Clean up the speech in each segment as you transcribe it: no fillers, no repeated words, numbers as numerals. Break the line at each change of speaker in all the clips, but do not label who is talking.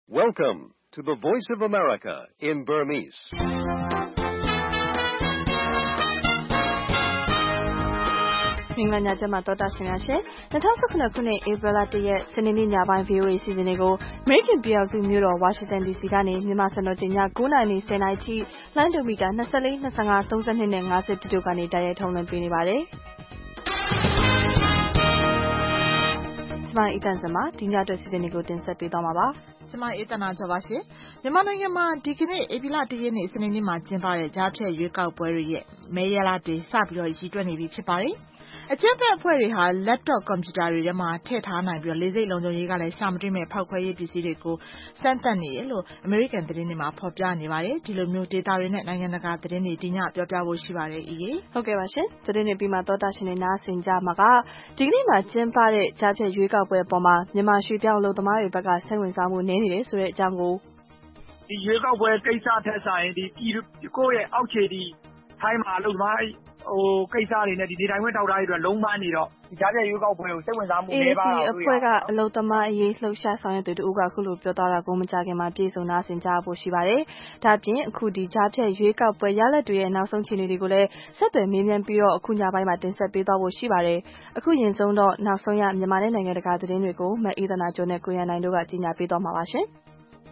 Welcome to the Voice of America in Burmese.
။မင်္ဂလာညချမ်းပါတော်တာရှင်များရှင်2019ခုနှစ်ဧပြီလ1ရက်စနေနေ့ညပိုင်း VOA စီစဉ်တွေကို American ပြည်ထောင်စုမြို့တော် Washington DC ကနေမြန်မာစံတော်ချိန်ည9:10နာရီထိလိုင်းဒိုမီတာ24 25 32နဲ့50တို့ကနေတိုက်ရိုက်ထုတ်လွှင့်ပေးနေပါတယ်။ကျမအီတန်စမှာဒီညအတွက်စီစဉ်တွေကိုတင်ဆက်ပေးသွားမှာပါ
။ကျမအေးတနာကျော်ပါရှင်။မြန်မာနိုင်ငံမှာဒီကနေ့ဧပြီလ1ရက်နေ့စနေနေ့မှာကျင်းပတဲ့ကြားဖြတ်ရွေးကောက်ပွဲတွေရဲ့မဲရလဒ်တွေစပြီးတော့ရည်တွက်နေပြီဖြစ်ပါတယ်။အကြမ်းဖက်အဖွဲ့တွေဟာ laptop ကွန်ပျူတာတွေထဲမှာထည့်ထားနိုင်ပြီးလေဆိပ်လုံခြုံရေးကလည်းရှာမတွေ့မဲ့ဖောက်ခွဲရေးပစ္စည်းတွေကိုစမ်းသပ်နေတယ်လို့ American သတင်းတွေမှာဖော်ပြနေပါတယ်။ဒီလိုမျိုးဒေတာတွေနဲ့နိုင်ငံတကာသတင်းတွေဒီညပြောပြဖို့ရှိပါတယ်။
ဟုတ်ကဲ့ပါရှင်။သတင်းတွေပြီးမှတော်တာရှင်တွေနားဆင်ကြမှာကဒီကနေ့မှာကျင်းပတဲ့ကြားဖြတ်ရွေးကောက်ပွဲအပေါ်မှာမြန်မာရွှေပြောင်းအလုပ်သမားတွေဘက်ကစိတ်ဝင်စားမှုနည်းနေတယ်ဆိုတဲ့အကြောင်းကို
ဒီရွေးကောက်ပွဲကိစ္စထက်ဆိုင်ဒီကိုယ့်ရဲ့အောက်ခြေဒီထိုင်းမှာအလုပ်သမားကိစ္စတွေနဲ့ဒီနေထိုင်ခွင့်တောက်ထားရေးအတွက်လုံးပန်းနေတော့ဒီကြားဖြတ်ရွေးကောက်ပွဲကိုစိတ်ဝင်စားမှုနည်းပါ
တော့အဖွဲ့ကအလုပ်သမားအရေးလှုပ်ရှားဆောင်ရွက်သူတို့ကအခုလိုပြောသွားတာကိုမကြခင်မှာပြည်စုံနာဆင်ကြဖို့ရှိပါတယ်။ဒါပြင်အခုဒီကြားဖြတ်ရွေးကောက်ပွဲရလဒ်တွေရဲ့နောက်ဆုံးခြေအနေတွေကိုလည်းဆက်သွယ်မေးမြန်းပြီးတော့အခုညပိုင်းမှာတင်ဆက်ပေးသွားဖို့ရှိပါတယ်။အခုရင်ဆုံးတော့နောက်ဆုံးရမြန်မာနိုင်ငံတကာသတင်းတွေကိုမအေးသနာကျော်နဲ့ကိုရန်နိုင်တို့ကကြီးညာပေးသွားမှာပါရှင်။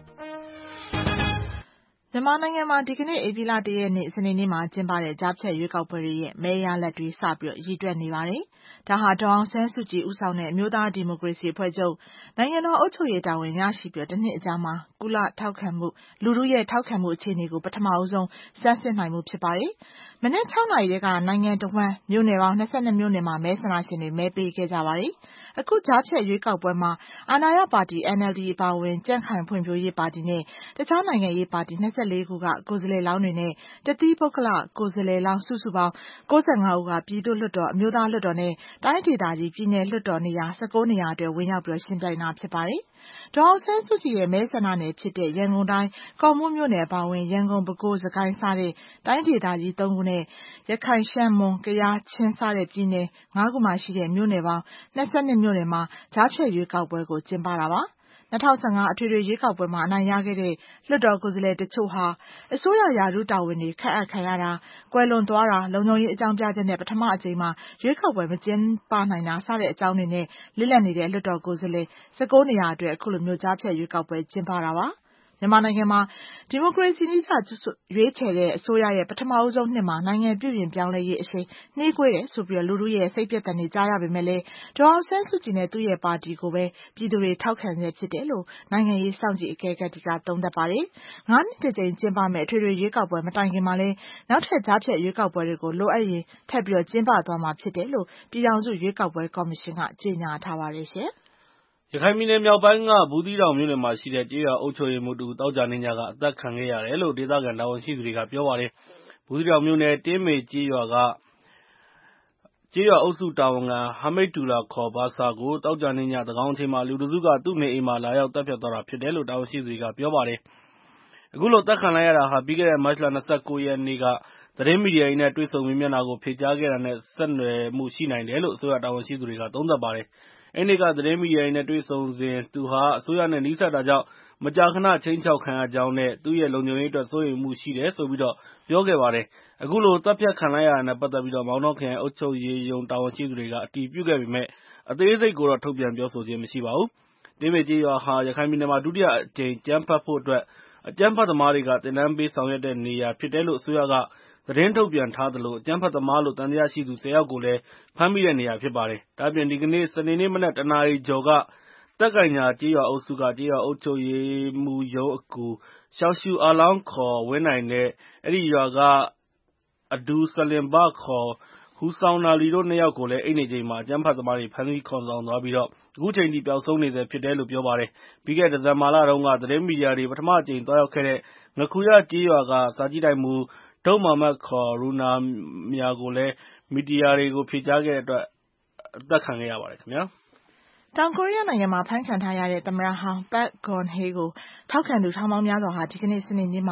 မြန်မာနိုင်ငံမှာဒီကနေ့ဧပြီလ1ရက်နေ့စနေနေ့မှာကျင်းပတဲ့ကြားဖြတ်ရွေးကောက်ပွဲတွေရဲ့မဲရလဒ်တွေစပြီးရည်တွက်နေပါတယ်။ဒါဟာဒေါ်အောင်ဆန်းစုကြည်ဦးဆောင်တဲ့အမျိုးသားဒီမိုကရေစီအဖွဲ့ချုပ်နိုင်ငံတော်အုပ်ချုပ်ရေးတာဝန်ရရှိပြီးတစ်နှစ်အကြာမှာကုလထောက်ခံမှုလူထုရဲ့ထောက်ခံမှုအခြေအနေကိုပထမအဆုံးစမ်းစစ်နိုင်မှုဖြစ်ပါတယ်။မနက်6နာရီတည်းကနိုင်ငံတော်ဝန်မြို့နယ်ပေါင်း22မြို့နယ်မှာမဲဆန္ဒရှင်တွေမဲပေးခဲ့ကြပါတယ်။အခုကြားဖြတ်ရွေးကောက်ပွဲမှာအာဏာရပါတီ NLD အပါအဝင်ကြံ့ခိုင်ဖွံ့ဖြိုးရေးပါတီနဲ့တခြားနိုင်ငံရေးပါတီ24ခုကကိုယ်စားလှယ်လောင်းတွေနဲ့တသီးပုဂ္ဂလကိုယ်စားလှယ်လောင်းစုစုပေါင်း95ဦးကပြည်သူ့လွှတ်တော်အမျိုးသားလွှတ်တော်နဲ့တိုင်းဒေသကြီးပြည်နယ်လွှတ်တော်နေရာ19နေရာအတွက်ဝင်ရောက်ပြီးရှင်းပြနေတာဖြစ်ပါတယ်။ဒေါ်အောင်ဆန်းစုကြည်ရဲ့မဲဆန္ဒနယ်ဖြစ်တဲ့ရန်ကုန်တိုင်းကော့မှူးမြို့နယ်အပါအဝင်ရန်ကုန်ပဲခူးစကိုင်းစတဲ့တိုင်းဒေသကြီး3ခုနဲ့ရခိုင်ရှမ်းမွန်ကယားချင်းစတဲ့ပြည်နယ်5ခုမှာရှိတဲ့မြို့နယ်ပေါင်း22မြို့နယ်မှာကြားဖြတ်ရွေးကောက်ပွဲကိုကျင်းပတာပါ။2015အထွေထွေရွေးကောက်ပွဲမှာအနိုင်ရခဲ့တဲ့လွှတ်တော်ကိုယ်စားလှယ်တချို့ဟာအစိုးရရာထူးတာဝန်တွေခန့်အပ်ခံရတာ၊ကွယ်လွန်သွားတာလုံခြုံရေးအကြောင်းပြချက်နဲ့ပထမအကြိမ်မှာရွေးကောက်ပွဲမကျင်းပနိုင်တာစတဲ့အကြောင်းတွေနဲ့လစ်လပ်နေတဲ့လွှတ်တော်ကိုယ်စားလှယ်19နေရာအတွက်အခုလိုမျိုးကြားဖြတ်ရွေးကောက်ပွဲကျင်းပတာပါ။မြန်မာနိုင်ငံမှာဒီမိုကရေစီနည်းကျရွေးချယ်တဲ့အစိုးရရဲ့ပထမဦးဆုံးနှစ်မှာနိုင်ငံပြုပြင်ပြောင်းလဲရေးအရှိန်နှေးကွေးတယ်ဆိုပြီးလူထုရဲ့စိတ်ပျက်သံတွေကြားရပေမဲ့လည်းဒေါ်အောင်ဆန်းစုကြည်နဲ့သူ့ရဲ့ပါတီကိုပဲပြည်သူတွေထောက်ခံဆဲဖြစ်တယ်လို့နိုင်ငံရေးစောင့်ကြည့်အကဲခတ်တွေကသုံးသပ်ပါတယ်။9နှစ်တစ်ကြိမ်ကျင်းပမယ့်အထွေထွေရွေးကောက်ပွဲမတိုင်ခင်မှာလည်းနောက်ထပ်ကြားဖြတ်ရွေးကောက်ပွဲတွေကိုလိုအပ်ရင်ထပ်ပြီးကျင်းပသွားမှာဖြစ်တယ်လို့ပြည်ထောင်စုရွေးကောက်ပွဲကော်မရှင်ကကြေညာထားပါတယ်ရှင်။
ရခိုင်ပြည်နယ်မြောက်ပိုင်းကဘူးသီးတောင်မြို့နယ်မှာရှိတဲ့ကျေးရွာအုပ်ချုပ်ရေးမှူးတဦးသောကြာနေ့ညကအသတ်ခံခဲ့ရတယ်လို့ဒေသခံတာဝန်ရှိသူတွေကပြောပါတယ်။ဘူးသီးတောင်မြို့နယ်တင်းမေကျေးရွာကကျေးရွာအုပ်စုတာဝန်ခံဟာမိတ်တူလာခေါ်ဘာဆာကိုသောကြာနေ့ညသန်းခေါင်အချိန်မှာလူတစုကသူ့နေအိမ်မှာလာရောက်သတ်ဖြတ်သွားတာဖြစ်တယ်လို့တာဝန်ရှိသူတွေကပြောပါတယ်။အခုလိုသတ်ခံလိုက်ရတာဟာပြီးခဲ့တဲ့မတ်လ29ရက်နေ့ကသတင်းမီဒီယာတွေနဲ့တွေ့ဆုံမေးမြန်းတာကိုဖြေကြားခဲ့တာနဲ့ဆက်နွယ်မှုရှိနိုင်တယ်လို့အစိုးရတာဝန်ရှိသူတွေကသုံးသပ်ပါတယ်။အဲဒီနေ့ကသတင်းမီဒီယာတွေနဲ့တွေ့ဆုံစဉ်သူဟာအစိုးရနဲ့နီးစပ်တာကြောင့်မကြာခဏခြိမ်းခြောက်ခံရကြောင်းနဲ့သူ့ရဲ့လုံခြုံရေးအတွက်စိုးရိမ်မှုရှိတယ်ဆိုပြီးပြောခဲ့ပါတယ်။အခုလိုသတ်ဖြတ်ခံလိုက်ရတာနဲ့ပတ်သက်ပြီးမောင်တောခရိုင်အုပ်ချုပ်ရေးရုံးတာဝန်ရှိသူတွေကအတည်ပြုခဲ့ပေမယ့်အသေးစိတ်ကိုတော့ထုတ်ပြန်ပြောဆိုခြင်းမရှိပါဘူး။တင်းမေကျေးရွာဟာရခိုင်ပြည်နယ်မှာဒုတိယအကြိမ်အကြမ်းဖက်ဖို့အတွက်အကြမ်းဖက်သမားတွေကသင်တန်းပေးဆောင်ရွက်တဲ့နေရာဖြစ်တယ်လို့အစိုးရကသတင်းထုတ်ပြန်ထားသလိုအကြမ်းဖက်သမားလို့သံသယရှိသူ10ယောက်ကိုလည်းဖမ်းမိတဲ့နေရာဖြစ်ပါတယ်။ဒါ့အပြင်ဒီကနေ့စနေနေ့မနက်1နာရီကျော်ကတက်ကိုင်ညာကျေးရွာအုပ်စုကကျေးရွာအုပ်ချုပ်ရေးမှူးရုံးအကူရှောက်ရှူအာလောင်းခေါ်ဝင်းနိုင်နဲ့အဲဒီရွာကအဒူဆလင်ဘခေါ်ဟူဆောင်နာလီတို့2ယောက်ကိုလည်းအိပ်နေချိန်မှာအကြမ်းဖက်သမားတွေဖမ်းဆီးခေါ်ဆောင်သွားပြီးအခုချိန်ထိပျောက်ဆုံးနေဆဲဖြစ်တယ်လို့ပြောပါတယ်။ပြီးခဲ့တဲ့ဒီဇင်ဘာလတုန်းကသတင်းမီဒီယာတွေပထမအကြိမ်သွားရောက်ခဲ့တဲ့ငခူရကျေးရွာကစာကြည့်တိုက်မှူးဒုတ်မာမတ်ခေါ်ရူနာမြာကိုလည်းမီဒီယာတွေကိုဖြေကြားခဲ့တဲ့အတွက်အသတ်ခံခဲ့ရပါတယ်ခင်ဗျာ။
တောင်ကိုရီးယားနိုင်ငံမှာဖမ်းခံထားရတဲ့သမ္မတဟောင်း Park Geun-hye ကိုထောက်ခံသူထောင်ပေါင်းများစွာဟာဒီကနေ့စနေနေ့မှာတော့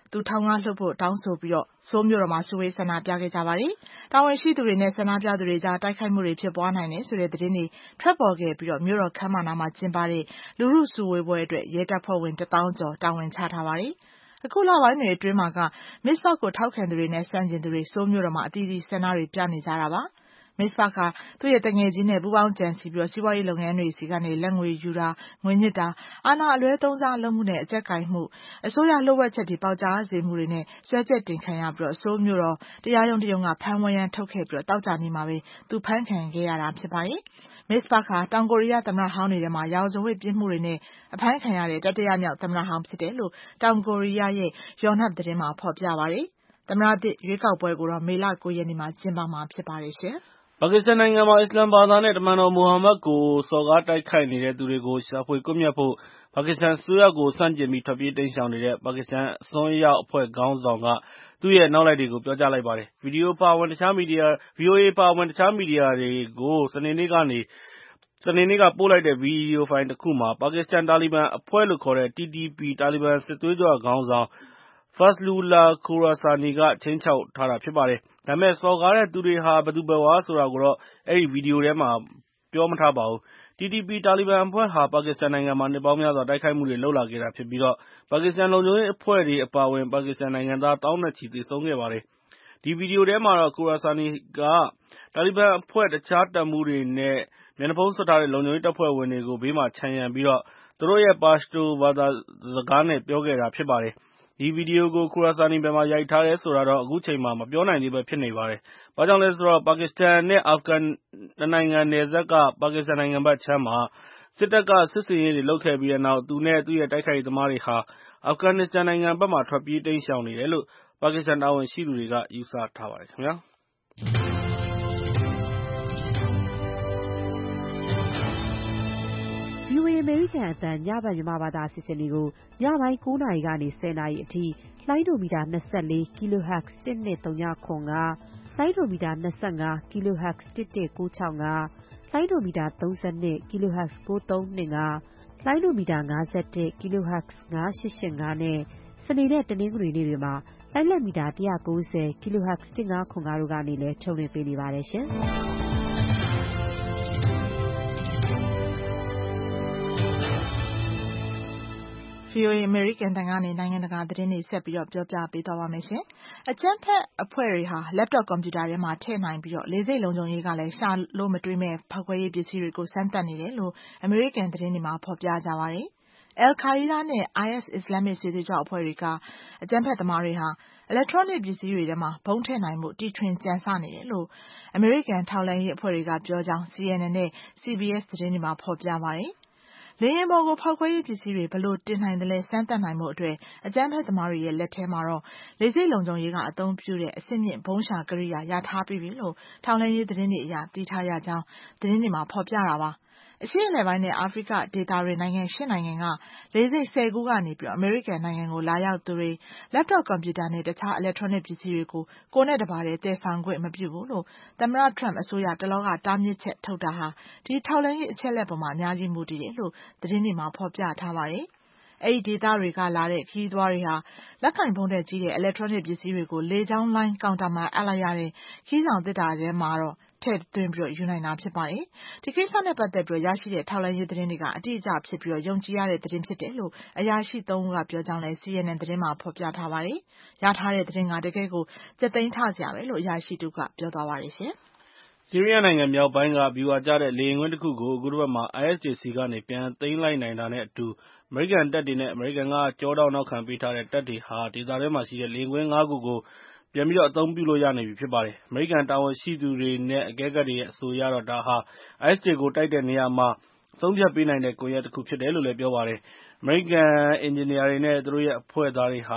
သူထောင်ကလွှတ်ဖို့တောင်းဆိုပြီးဆိုးလ်မြို့တော်မှာစုဝေးဆန္ဒပြခဲ့ကြပါတယ်။တာဝန်ရှိသူတွေနဲ့ဆန္ဒပြသူတွေကြားတိုက်ခိုက်မှုတွေဖြစ်ပွားနိုင်တယ်ဆိုတဲ့သတင်းတွေထွက်ပေါ်ခဲ့ပြီးမြို့တော်ခန်းမနားမှာကျင်းပတဲ့လူထုစုဝေးပွဲအတွက်ရဲတပ်ဖွဲ့ဝင် 1000 ကျော်တာဝန်ချထားပါတယ်။အခုလပိုင်းတွေအတွင်းမှာက Ms. Park ကိုထောက်ခံသူတွေနဲ့ဆန့်ကျင်သူတွေဆိုးလ်မြို့တော်မှာအသီးသီးဆန္ဒတွေပြနေကြတာပါ။ Ms. Park ဟာသူ့ရဲ့တငယ်ချင်းနဲ့ပူးပေါင်းကြံစည်ပြီးစီးပွားရေးလုပ်ငန်းတွေဆီကနေလက်ငွေယူတာ၊ငွေညှစ်တာ၊အာဏာအလွဲသုံးစားလုပ်မှုနဲ့အကြပ်ကိုင်မှု၊အစိုးရလျှို့ဝှက်ချက်တွေပေါက်ကြားစေမှုတွေနဲ့စွဲချက်တင်ခံရပြီးဆိုးလ်မြို့တော်တရားရုံးတရုံးကဖမ်းဝရမ်းထုတ်ခဲ့ပြီးသောကြာနေ့မှာပဲသူဖမ်းခံခဲ့ရတာဖြစ်ပါတယ်။ Ms. Park ဟာတောင်ကိုရီးယားသမ္မတဟောင်းတွေထဲမှာရာဇဝတ်ပြစ်မှုတွေနဲ့အဖမ်းခံရတဲ့တတိယမြောက်သမ္မတဟောင်းဖြစ်တယ်လို့တောင်ကိုရီးယားရဲ့ Yonhap သတင်းမှာဖော်ပြပါတယ်။သမ္မတသစ်ရွေးကောက်ပွဲကိုတော့မေလ 9 ရက်နေ့မှာကျင်းပမှာဖြစ်ပါတယ်ရှင်။
ပါကစ္စတန်နိုင်ငံမှာအစ္စလာမ်ဘာသာနဲ့တမန်တော်မိုဟာမက်ကိုစော်ကားတိုက်ခိုက်နေတဲ့သူတွေကိုရှာဖွေကွပ်မျက်ဖို့ပါကစ္စတန်အစိုးရကိုဆန့်ကျင်ပြီးထွက်ပြေးတိမ်းရှောင်နေတဲ့ပါကစ္စတန်အစွန်းရောက်အဖွဲ့ခေါင်းဆောင်ကသူ့ရဲ့နောက်လိုက်တွေကိုပြောကြားလိုက်ပါတယ်။ VOA အပါအဝင်တခြားမီဒီယာတွေကိုစနေနေ့ကပို့လိုက်တဲ့ဗီဒီယိုဖိုင်တခုမှာပါကစ္စတန်တာလီဘန်အဖွဲ့လို့ခေါ်တဲ့ TTP တာလီဘန်စစ်သွေးကြွခေါင်းဆောင်Fazlullah Khorasani ကခြိမ်းခြောက်ထားတာဖြစ်ပါတယ်။ ဒါပေမဲ့စော်ကားတဲ့သူတွေဟာဘယ်သူဘယ်ဝါဆိုတာကိုတော့အဲဒီဗီဒီယိုထဲမှာပြောမထားပါဘူး။ TTP တာလီဘန်အဖွဲ့ဟာပါကစ္စတန်နိုင်ငံမှာနှစ်ပေါင်းများစွာတိုက်ခိုက်မှုတွေလုပ်လာခဲ့တာဖြစ်ပြီးပါကစ္စတန်လုံခြုံရေးအဖွဲ့တွေအပါအဝင်ပါကစ္စတန်နိုင်ငံသားသောင်းနဲ့ချီသေဆုံးခဲ့ပါတယ်။ ဒီဗီဒီယိုထဲမှာတော့Khorasani ကတာလီဘန်အဖွဲ့တခြားတပ်မှူးတွေနဲ့မျက်နှာဖုံးစွပ်ထားတဲ့လုံခြုံရေးတပ်ဖွဲ့ဝင်တွေကိုဘေးမှာခြံရံပြီးသူတို့ရဲ့ပါရှ်တိုဘာသာစကားနဲ့ပြောခဲ့တာဖြစ်ပါတယ်။ ဒီဗီဒီယိုကိုKhorasani ဘယ်မှာရိုက်ထားတယ်ဆိုတာတော့အခုချိန်မှာမပြောနိုင်သေးဘဲဖြစ်နေပါတယ်။ ဘာကြောင့်လဲဆိုတော့ပါကစ္စတန်နဲ့အာဖဂန်နှစ်နိုင်ငံနယ်စပ်ကပါကစ္စတန်နိုင်ငံဘက်ခြမ်းမှာစစ်တပ်ကစစ်ဆင်ရေးတွေလုပ်ခဲ့ပြီးတဲ့နောက်သူနဲ့သူ့ရဲ့တိုက်ခိုက်ရေးသမားတွေဟာအာဖဂန်နစ္စတန်နိုင်ငံဘက်မှာထွက်ပြေးတိမ်းရှောင်နေတယ်လို့ပါကစ္စတန်တာဝန်ရှိသူတွေကယူဆထားပါတယ်ခင်ဗျာ။
VOA အမေရိကန်အသံညဘက်မြန်မာဘာသာအစီအစဉ်တွေကိုညပိုင်း 9 နာရီကနေ 10 နာရီအထိလှိုင်းဒိုမီတာ 24 kHz 12395, လှိုင်းဒိုမီတာ 25 kHz 11965, လှိုင်းဒိုမီတာ 32 kHz 9325, လှိုင်းဒိုမီတာ 51 kHz 9885 နဲ့စနေနဲ့တနင်္ဂနွေနေ့တွေမှာလှိုင်းလက်မီတာ190 kHz 1505တို့ကနေလည်းထုတ်လွှင့်ပေးနေပါတယ်ရှင်။
VOA အမေရိကန်အသံကနေနိုင်ငံတကာသတင်းတွေဆက်ပြီးပြောပြပေးသွားပါမယ်ရှင်။အကြမ်းဖက်အဖွဲ့တွေဟာ laptop ကွန်ပျူတာထဲမှာထည့်နိုင်ပြီးလေဆိပ်လုံခြုံရေးကလည်းရှာလို့မတွေ့မဲ့ဖောက်ခွဲရေးပစ္စည်းတွေကိုစမ်းသပ်နေတယ်လို့အမေရိကန်သတင်းတွေမှာဖော်ပြကြပါတယ်။ Al-Qaeda နဲ့ IS အစ္စလာမစ်စစ်သွေးကြွအဖွဲ့တွေကအကြမ်းဖက်သမားတွေဟာအီလက်ထရောနစ်ပစ္စည်းတွေထဲမှာဗုံးထည့်နိုင်ဖို့တီထွင်ကြံစနေတယ်လို့အမေရိကန်ထောက်လှမ်းရေးအဖွဲ့တွေကပြောကြောင်း CNN နဲ့ CBS သတင်းတွေမှာဖော်ပြပါတယ်။ လေယာဉ်ပေါ်ကိုဖောက်ခွဲရေးပစ္စည်းတွေဘယ်လိုတင်နိုင်သလဲစမ်းသပ်နိုင်ဖို့အတွက်အကြမ်းဖက်သမားတွေရဲ့လက်ထဲမှာလေဆိပ်လုံခြုံရေးကအသုံးပြုတဲ့အဆင့်မြင့်ဗုံးရှာကိရိယာရထားပြီးပြီလို့ထောက်လှမ်းရေးသတင်းတွေအရသိထားရကြောင်းသတင်းတွေမှာဖော်ပြတာပါ။ အရှေ့အလယ်ပိုင်းနဲ့အာဖရိကဒေသတွင်းနိုင်ငံ 8 နိုင်ငံကလေဆိပ် 10 ခုကနေအမေရိကန်နိုင်ငံကိုလာရောက်သူတွေ laptop ကွန်ပျူတာနဲ့တခြားအီလက်ထရောနစ်ပစ္စည်းတွေကိုကိုယ်နဲ့တပါတည်းသယ်ဆောင်ခွင့်မပြုဘူးလို့သမ္မတ Trump အစိုးရတလောကတားမြစ်ချက်ထုတ်တာဟာဒီထောက်လှမ်းရေးအချက်အလက်ပေါ်မှာအများကြီးမူတည်တယ်လို့သတင်းတွေမှာဖော်ပြထားပါတယ်။ အဲဒီဒေသတွေကလာတဲ့ခရီးသွားတွေဟာလက်ကိုင်ဖုန်းထက်ကြီးတဲ့အီလက်ထရောနစ်ပစ္စည်းတွေကိုလေကြောင်းလိုင်းကောင်တာမှာအပ်လိုက်ရတဲ့ခရီးဆောင်သေတ္တာထဲမှာထည့်သွင်းယူနိုင်တာဖြစ်ပါတယ်။ဒီကိစ္စနဲ့ပတ်သက်ပြီးရရှိတဲ့ထောက်လှမ်းရေးသတင်းတွေကအတိအကျဖြစ်ပြီးယုံကြည်ရတဲ့သတင်းဖြစ်တယ်လို့အရာရှိ 3 ဦးကပြောကြောင်းလည်း CNN သတင်းမှာဖော်ပြထားပါတယ်။ရထားတဲ့သတင်းကတကယ့်ကိုကြက်သိမ်းထစရာပဲလို့အရာရှိတဦးကပြောသွားပါတယ်ရှင်။
ဆီးရီးယားနိုင်ငံမြောက်ပိုင်းကဗျူဟာကျတဲ့လေယာဉ်ကွင်းတခုကိုအခုတစ်ပတ်မှာ IS တွေဆီကနေပြန်သိမ်းလိုက်နိုင်တာနဲ့အတူအမေရိကန်တပ်တွေနဲ့အမေရိကန်ကကျောထောက်နောက်ခံပေးထားတဲ့တပ်တွေဟာဒေသတွင်းမှာရှိတဲ့လေယာဉ်ကွင်း 5 ခုကိုပြန်အသုံးပြုလို့ရနေပြီဖြစ်ပါတယ်။ အမေရိကန်တာဝန်ရှိသူတွေနဲ့အကဲခတ်တွေရဲ့အဆိုအရဒါဟာ IS တွေကိုတိုက်တဲ့နေရာမှာအဆုံးအဖြတ်ပေးနိုင်တဲ့ကွန်ရက်တခုဖြစ်တယ်လို့လည်းပြောပါတယ်။ အမေရိကန်အင်ဂျင်နီယာတွေနဲ့သူတို့ရဲ့အဖွဲ့သားတွေဟာ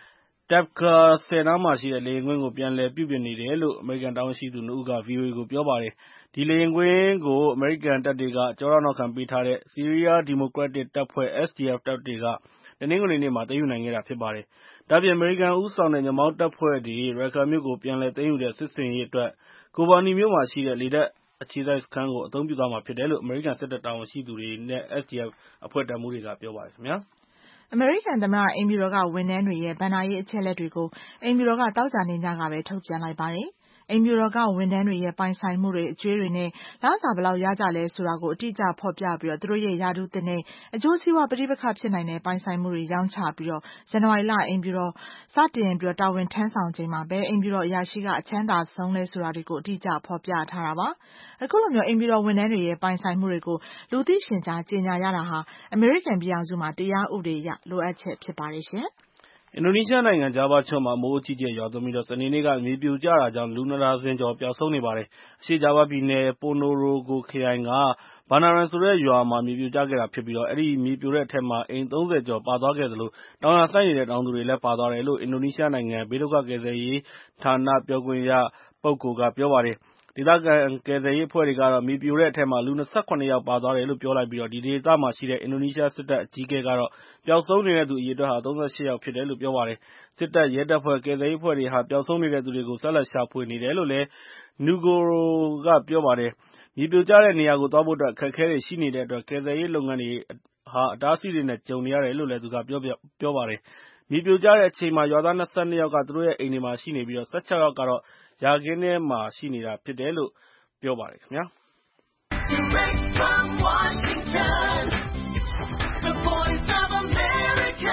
Tabqa ဆည်နားမှာရှိတဲ့လေယာဉ်ကွင်းကိုပြန်လည်ပြုပြင်နေတယ်လို့အမေရိကန်တာဝန်ရှိသူ 2 ဦးက VOA ကိုပြောပါတယ်။ ဒီလေယာဉ်ကွင်းကိုအမေရိကန်တပ်တွေကကျောထောက်နောက်ခံပေးထားတဲ့ဆီးရီးယားဒီမိုကရက်တစ်တပ်ဖွဲ့ SDF တပ်တွေကတနင်္ဂနွေနေ့မှာသိမ်းယူနိုင်ခဲ့တာဖြစ်ပါတယ်။ ဒါ့အပြင်အမေရိကန်ဦးဆောင်တဲ့ညွှန့်ပေါင်းတပ်ဖွဲ့တွေ Raqqa မြို့ကိုပြန်လည်သိမ်းယူတဲ့စစ်ဆင်ရေးအတွက် Kobani မြို့မှာရှိတဲ့လေတပ်အခြေစိုက်စခန်းကိုအသုံးပြုသွားမှာဖြစ်တယ်လို့အမေရိကန်စစ်တပ်တာဝန်ရှိသူတွေနဲ့ SDF အဖွဲ့တပ်မှူးတွေကပြောပါတယ်။
အမေရိကန်သမ္မတအိမ်ဖြူတော်ကဝန်ထမ်းတွေရဲ့ဘဏ္ဍာရေးအချက်အလက်တွေကိုအိမ်ဖြူတော်ကသောကြာနေ့ညကပဲထုတ်ပြန်လိုက်ပါတယ်။အိမ်ဖြူတော်ကဝန်ထမ်းတွေရဲ့ပိုင်ဆိုင်မှုတွေအကြွေးတွေနဲ့လစာဘယ်လောက်ရကြလဲဆိုတာကိုအတိအကျဖော်ပြပြီးသူတို့ရဲ့ရာထူးသစ်နဲ့အကျိုးစီးပွားပဋိပက္ခဖြစ်နိုင်တဲ့ပိုင်ဆိုင်မှုတွေရောင်းချပြီးဇန်နဝါရီလအိမ်ဖြူတော်စတင်တာဝန်ထမ်းဆောင်ချိန်မှာဘယ်အိမ်ဖြူတော်အရာရှိကအချမ်းသာဆုံးလဲဆိုတာတွေကိုအတိအကျဖော်ပြထားတာပါ။အခုလိုမျိုးအိမ်ဖြူတော်ဝန်ထမ်းတွေရဲ့ပိုင်ဆိုင်မှုတွေကိုလူသိရှင်ကြားကြေညာရတာဟာအမေရိကန်ပြည်ထောင်စုမှာတရားဥပဒေအရလိုအပ်ချက်ဖြစ်ပါတယ်ရှင်။
အင်ဒိုနီးရှားနိုင်ငံဂျာဗားကျွန်းမှာမိုးအကြီးအကျယ်ရွာသွန်းပြီးစနေနေ့ကမြေပြိုကျတာကြောင့်လူ2 ဒါဇင်ကျော်ပျောက်ဆုံးနေပါတယ်။အရှေ့ဂျာဗားပြည်နယ်ပိုနိုရိုဂိုခရိုင်ကဘာနာရန်ဆိုတဲ့ရွာမှာမြေပြိုကျခဲ့တာဖြစ်ပြီးအဲဒီမြေပြိုတဲ့အထက်မှာအိမ်30 ကျော်ပါသွားခဲ့သလိုတောင်ယာစိုက်နေတဲ့တောင်သူတွေလည်းပါသွားတယ်လို့အင်ဒိုနီးရှားနိုင်ငံဘေးဒုက္ခကယ်ဆယ်ရေးဌာနပြောခွင့်ရပုဂ္ဂိုလ်ကပြောပါတယ်။ဒေသခံကယ်ဆယ်ရေးအဖွဲ့တွေကတော့မြေပြိုတဲ့အထက်မှာလူ 27 ယောက်ပါသွားတယ်လို့ပြောလိုက်ပြီးဒီဒေသမှာရှိတဲ့အင်ဒိုနီးရှားစစ်တပ်အကြီးအကဲကတော့ပျောက်ဆုံးနေတဲ့သူအရေအတွက်ဟာ38 ယောက်ဖြစ်တယ်လို့ပြောပါတယ်။စစ်တပ်ရဲတပ်ဖွဲ့ကယ်ဆယ်ရေးအဖွဲ့တွေဟာပျောက်ဆုံးနေတဲ့သူတွေကိုဆက်လက်ရှာဖွေနေတယ်လို့လည်းနူဂိုရိုကပြောပါတယ်။မြေပြိုကျတဲ့နေရာကိုသွားဖို့အတွက်အခက်အခဲတွေရှိနေတဲ့အတွက်ကယ်ဆယ်ရေးလုပ်ငန်းတွေဟာအတားအဆီးတွေနဲ့ကြုံနေရတယ်လို့လည်းသူကပြောပါတယ်။မြေပြိုကျတဲ့အချိန်မှာရွာသား22 ယောက်ကသူတို့ရဲ့အိမ်တွေမှာရှိနေပြီး16 ယောက်ကတော့ယာခင်းထဲမှာရှိနေတာဖြစ်တယ်လို့ပြောပါတယ်ခင်ဗျာ။
Direct from Washington, the voice of America,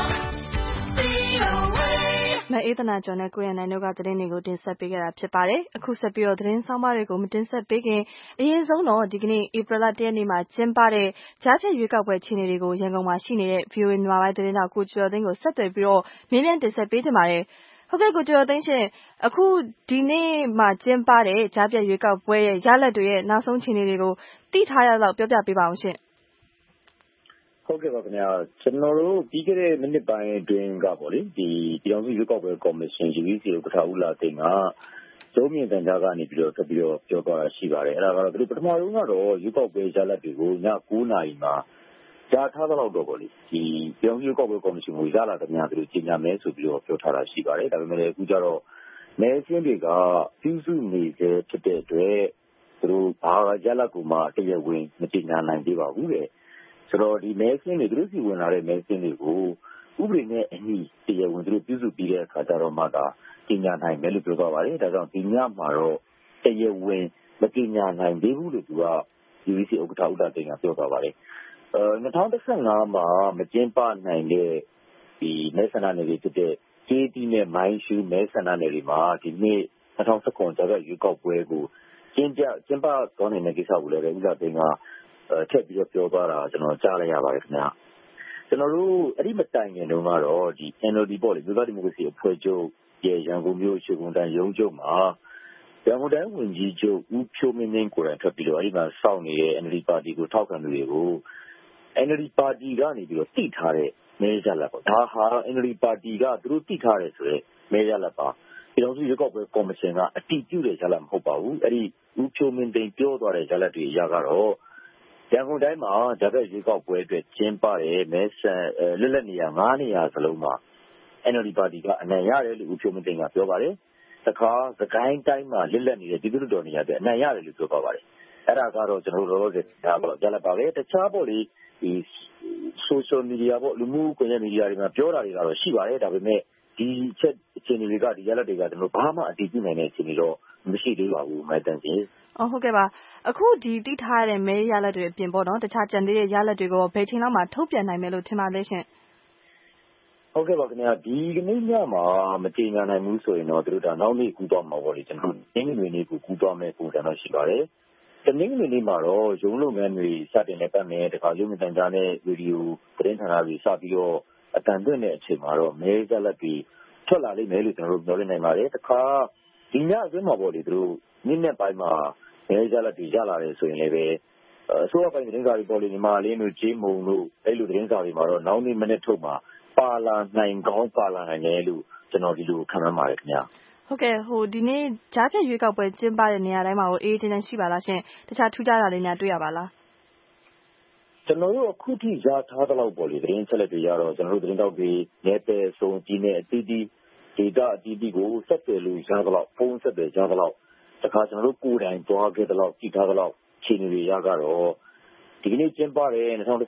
VOA. မအေးသနာကျော်နဲ့ကိုရန်နိုင်တို့ကသတင်းတွေကိုတင်ဆက်ပေးခဲ့တာဖြစ်ပါတယ်။အခုဆက်ပြီးသတင်းဆောင်မတွေကိုမတင်ဆက်ပေးခင်အရင်ဆုံးတော့ဒီကနေ့ဧပြီလ 1 ရက်နေ့မှာကျင်းပတဲ့ကြားဖြတ်ရွေးကောက်ပွဲခြေအနေတွေကိုရန်ကုန်မှာရှိနေတဲ့ VOA မြန်မာပိုင်းသတင်းတောက်ကိုကျော်သိန်းကိုဆက်သွယ်ပြီးမေးမြန်းတင်ဆက်ပေးကြပါမယ်။ဟုတ်ကဲ့ကိုကျော်သိန်းရှင်အခုဒီနေ့မှာကျင်းပတဲ့ကြားဖြတ်ရွေးကောက်ပွဲရဲ့ရလဒ်တွေရဲ့နောက်ဆုံးခြေအနေတွေကိုသိထားရလောက်ပြောပြပေးပါအောင်ရှင်
။ဟုတ်ကဲ့ပါခင်ဗျာကျွန်တော်တို့ပြီးခဲ့တဲ့မိနစ်ပိုင်းအတွင်းကပေါ့လေဒီပြည်ထောင်စုရွေးကောက်ပွဲကော်မရှင် UEC ဥက္ကဋ္ဌဦးလာသိန်းကကျုံးမြင့်တန်ကြားကနေပြီးတော့ဆက်ပြီးတော့ပြောသွားတာရှိပါတယ်အဲ့ဒါကတော့သူတို့ပထမဆုံးကတော့ရွေးကောက်ပွဲရလဒ်တွေကိုည9 နာရီမှာကြားထားတော့တော့ပေါ့လေဒီပြည်ထောင်စုရွေးကောက်ပွဲကော်မရှင်ကိုရလာတဲ့များသူတို့ကြီးညာမယ်ဆိုပြီးတော့ပြောထားတာရှိပါတယ်ဒါပေမဲ့အခုကျတော့မဲဆင်းတွေကပြုစုနေစေဖြစ်တဲ့အတွက်သူတို့ဘာရလဒ်ကိုမှတရားဝင်မကြီးညာနိုင်သေးပါဘူးတဲ့ဆိုတော့ဒီမဲဆင်းတွေသူတို့စီဝင်လာတဲ့မဲဆင်းတွေကိုဥပဒေနဲ့အညီတရားဝင်သူတို့ပြုစုပြီးတဲ့အခါကျတော့မှသာကြီးညာနိုင်မယ်လို့ပြောသွားပါတယ်ဒါကြောင့်ဒီညမှာတော့တရားဝင်မကြီးညာနိုင်သေးဘူးလို့သူက UEC ဥက္ကဋ္ဌဦးလာသိန်းကပြောသွားပါတယ်2015မှာမကျင်းပနိုင်တဲ့ဒီမဲဆန္ဒနယ်တွေဖြစ်တဲ့ကျေးတီးနဲ့မိုင်းရှူးမဲဆန္ဒနယ်တွေမှာဒီနေ့2019ကြားဖြတ်ရွေးကောက်ပွဲကိုကျင်းပသွားနိုင်တဲ့ကိစ္စကိုလည်းဦးလာသိန်းကထပ်ပြီးတော့ပြောသွားတာကျွန်တော်ကြားလိုက်ရပါတယ်ခင်ဗျာကျွန်တော်တို့အဲ့ဒီမတိုင်ခင်တုန်းကတော့ဒီ NLD ပေါ့လေမြို့သားဒီမိုကရေစီအဖွဲ့ချုပ်ရဲ့ရန်ကုန်မြို့ရွှေဂုံတန်းရုံးချုပ်မှာရန်ကုန်တိုင်းဝန်ကြီးချုပ်ဦးဖြိုးမင်းသိန်းကိုယ်တိုင်ထွက်ပြီးတော့အဲ့ဒီမှာစောင့်နေတဲ့ NLD ပါတီကိုထောက်ခံသူတွေကို NLD ပါတီကနေပြီးတော့တိထားတဲ့မဲရလဒ်ပေါ့ဒါဟာ NLD ပါတီကသူတို့တိထားတယ်ဆိုတော့မဲရလဒ်ပါပြည်တော်စုရွေးကောက်ပွဲကော်မရှင်ကအတည်ပြုတဲ့ရလဒ်မဟုတ်ပါဘူးအဲ့ဒီဦးဖြိုးမင်းသိန်းပြောသွားတဲ့ရလဒ်တွေအရကတော့ရန်ကုန်တိုင်းမှာဂျာဗက်ရွေးကောက်ပွဲအတွက်ကျင်းပတဲ့မဲဆန်လွတ်လပ်နေရာ9 နေရာစလုံးမှာ NLD ပါတီကအနိုင်ရတယ်လို့ဦးဖြိုးမင်းသိန်းကပြောပါတယ်တခါစကိုင်းတိုင်းမှာလွတ်လပ်နေတဲ့ပြည်သူ့တော်နေရာတွေအနိုင်ရတယ်လို့ပြောပါပါတယ်အဲ့ဒါကတော့ကျွန်တော်တို့လောလောဆယ်ဒါပေါ့ကြားလိုက်ပါပဲတခြားပေါ့လေဒီ social media ပေါ့လူမှုကွန်ရက်မီဒီယာတွေမှာပြောတာတွေကတော့ရှိပါတယ်ဒါပေမဲ့ဒီချက်အခြေအနေတွေကဒီရလဒ်တွေကကျွန်တော်ဘာမှအတည်ပြုနိုင်တဲ့အခြေအနေတော့မရှိသေးပါဘူးမိုက်တန်ကြီး
ဟုတ်ကဲ့ပါအခုဒီတိထားရတဲ့မဲရလဒ်တွေအပြင်ပေါ့နော်တခြားကြံသေးတဲ့ရလဒ်တွေကိုဘယ်ချိန်လောက်မှထုတ်ပြန်နိုင်မယ်လို့ထင်ပါလဲရှင်
ဟုတ်ကဲ့ပါခင်ဗျာဒီကနေ့ညမှာမကြေညာနိုင်ဘူးဆိုရင်တော့တို့ဒါနောက်နေ့ကူးသွားမှာပေါ့လေကျွန်တော်အင်္ဂလိပ်နေ့ကိုကူးသွားမယ်ပုံစံတော့ရှိပါတယ်တနင်္ဂနွေနေ့မှာတော့ရုံးလုပ်ငန်းတွေစတင်နေပတ်မယ်တခါရုံးမြင့်တန်ကြားနဲ့ဗီဒီယိုသတင်းဌာနတွေစပြီးတော့အတန်သွင်းတဲ့အချိန်မှာတော့မဲရလဒ်တွေထွက်လာလိမ့်မယ်လို့ကျွန်တော်တို့ပြောနေနိုင်ပါတယ်တခါဒီညအတွင်းမှာပေါ့လေတို့နေ့နဲ့ပိုင်းမှာမဲရလဒ်တွေရလာတယ်ဆိုရင်လည်းပဲအစိုးရပိုင်းသတင်းစာတွေပေါ်လေညီမလေးတို့ကြေးမုံတို့အဲ့လိုသတင်းစာတွေမှာတော့နောက်နေ့မနေ့ထုတ်မှာပါလာနိုင်ကောင်းပါလာနိုင်တယ်လို့ကျွန်တော်ဒီလိုခံမှန်းပါတယ်ခင်ဗျာ
ဟုတ်ကဲ့ဒီနေ့ကြားဖြတ်ရွေးကောက်ပွဲကျင်းပတဲ့နေရာတိုင်းမှာအေးအေးချမ်းချမ်းရှိပါလားရှင်တခြားထူးခြားတာတွေများတွေ့ရပါလား
ကျွန်တော်တို့အခုထိရထားတဲ့လောက်ပေါ့လေသတင်းချက်လက်တွေရတော့ကျွန်တော်တို့သတင်းတောက်တွေနယ်ပယ်စုံကြီးနဲ့အသီးသီးဒေတာအသီးသီးကိုဆက်သွယ်လို့ရတဲ့လောက်ဖုန်းဆက်သွယ်ကြတဲ့လောက်တခါကျွန်တော်တို့ကိုယ်တိုင်သွားခဲ့တဲ့လောက်ကြည့်ထားတဲ့လောက်ခြေအနေတွေရကတော့ဒီကနေ့ကျင်းပတဲ့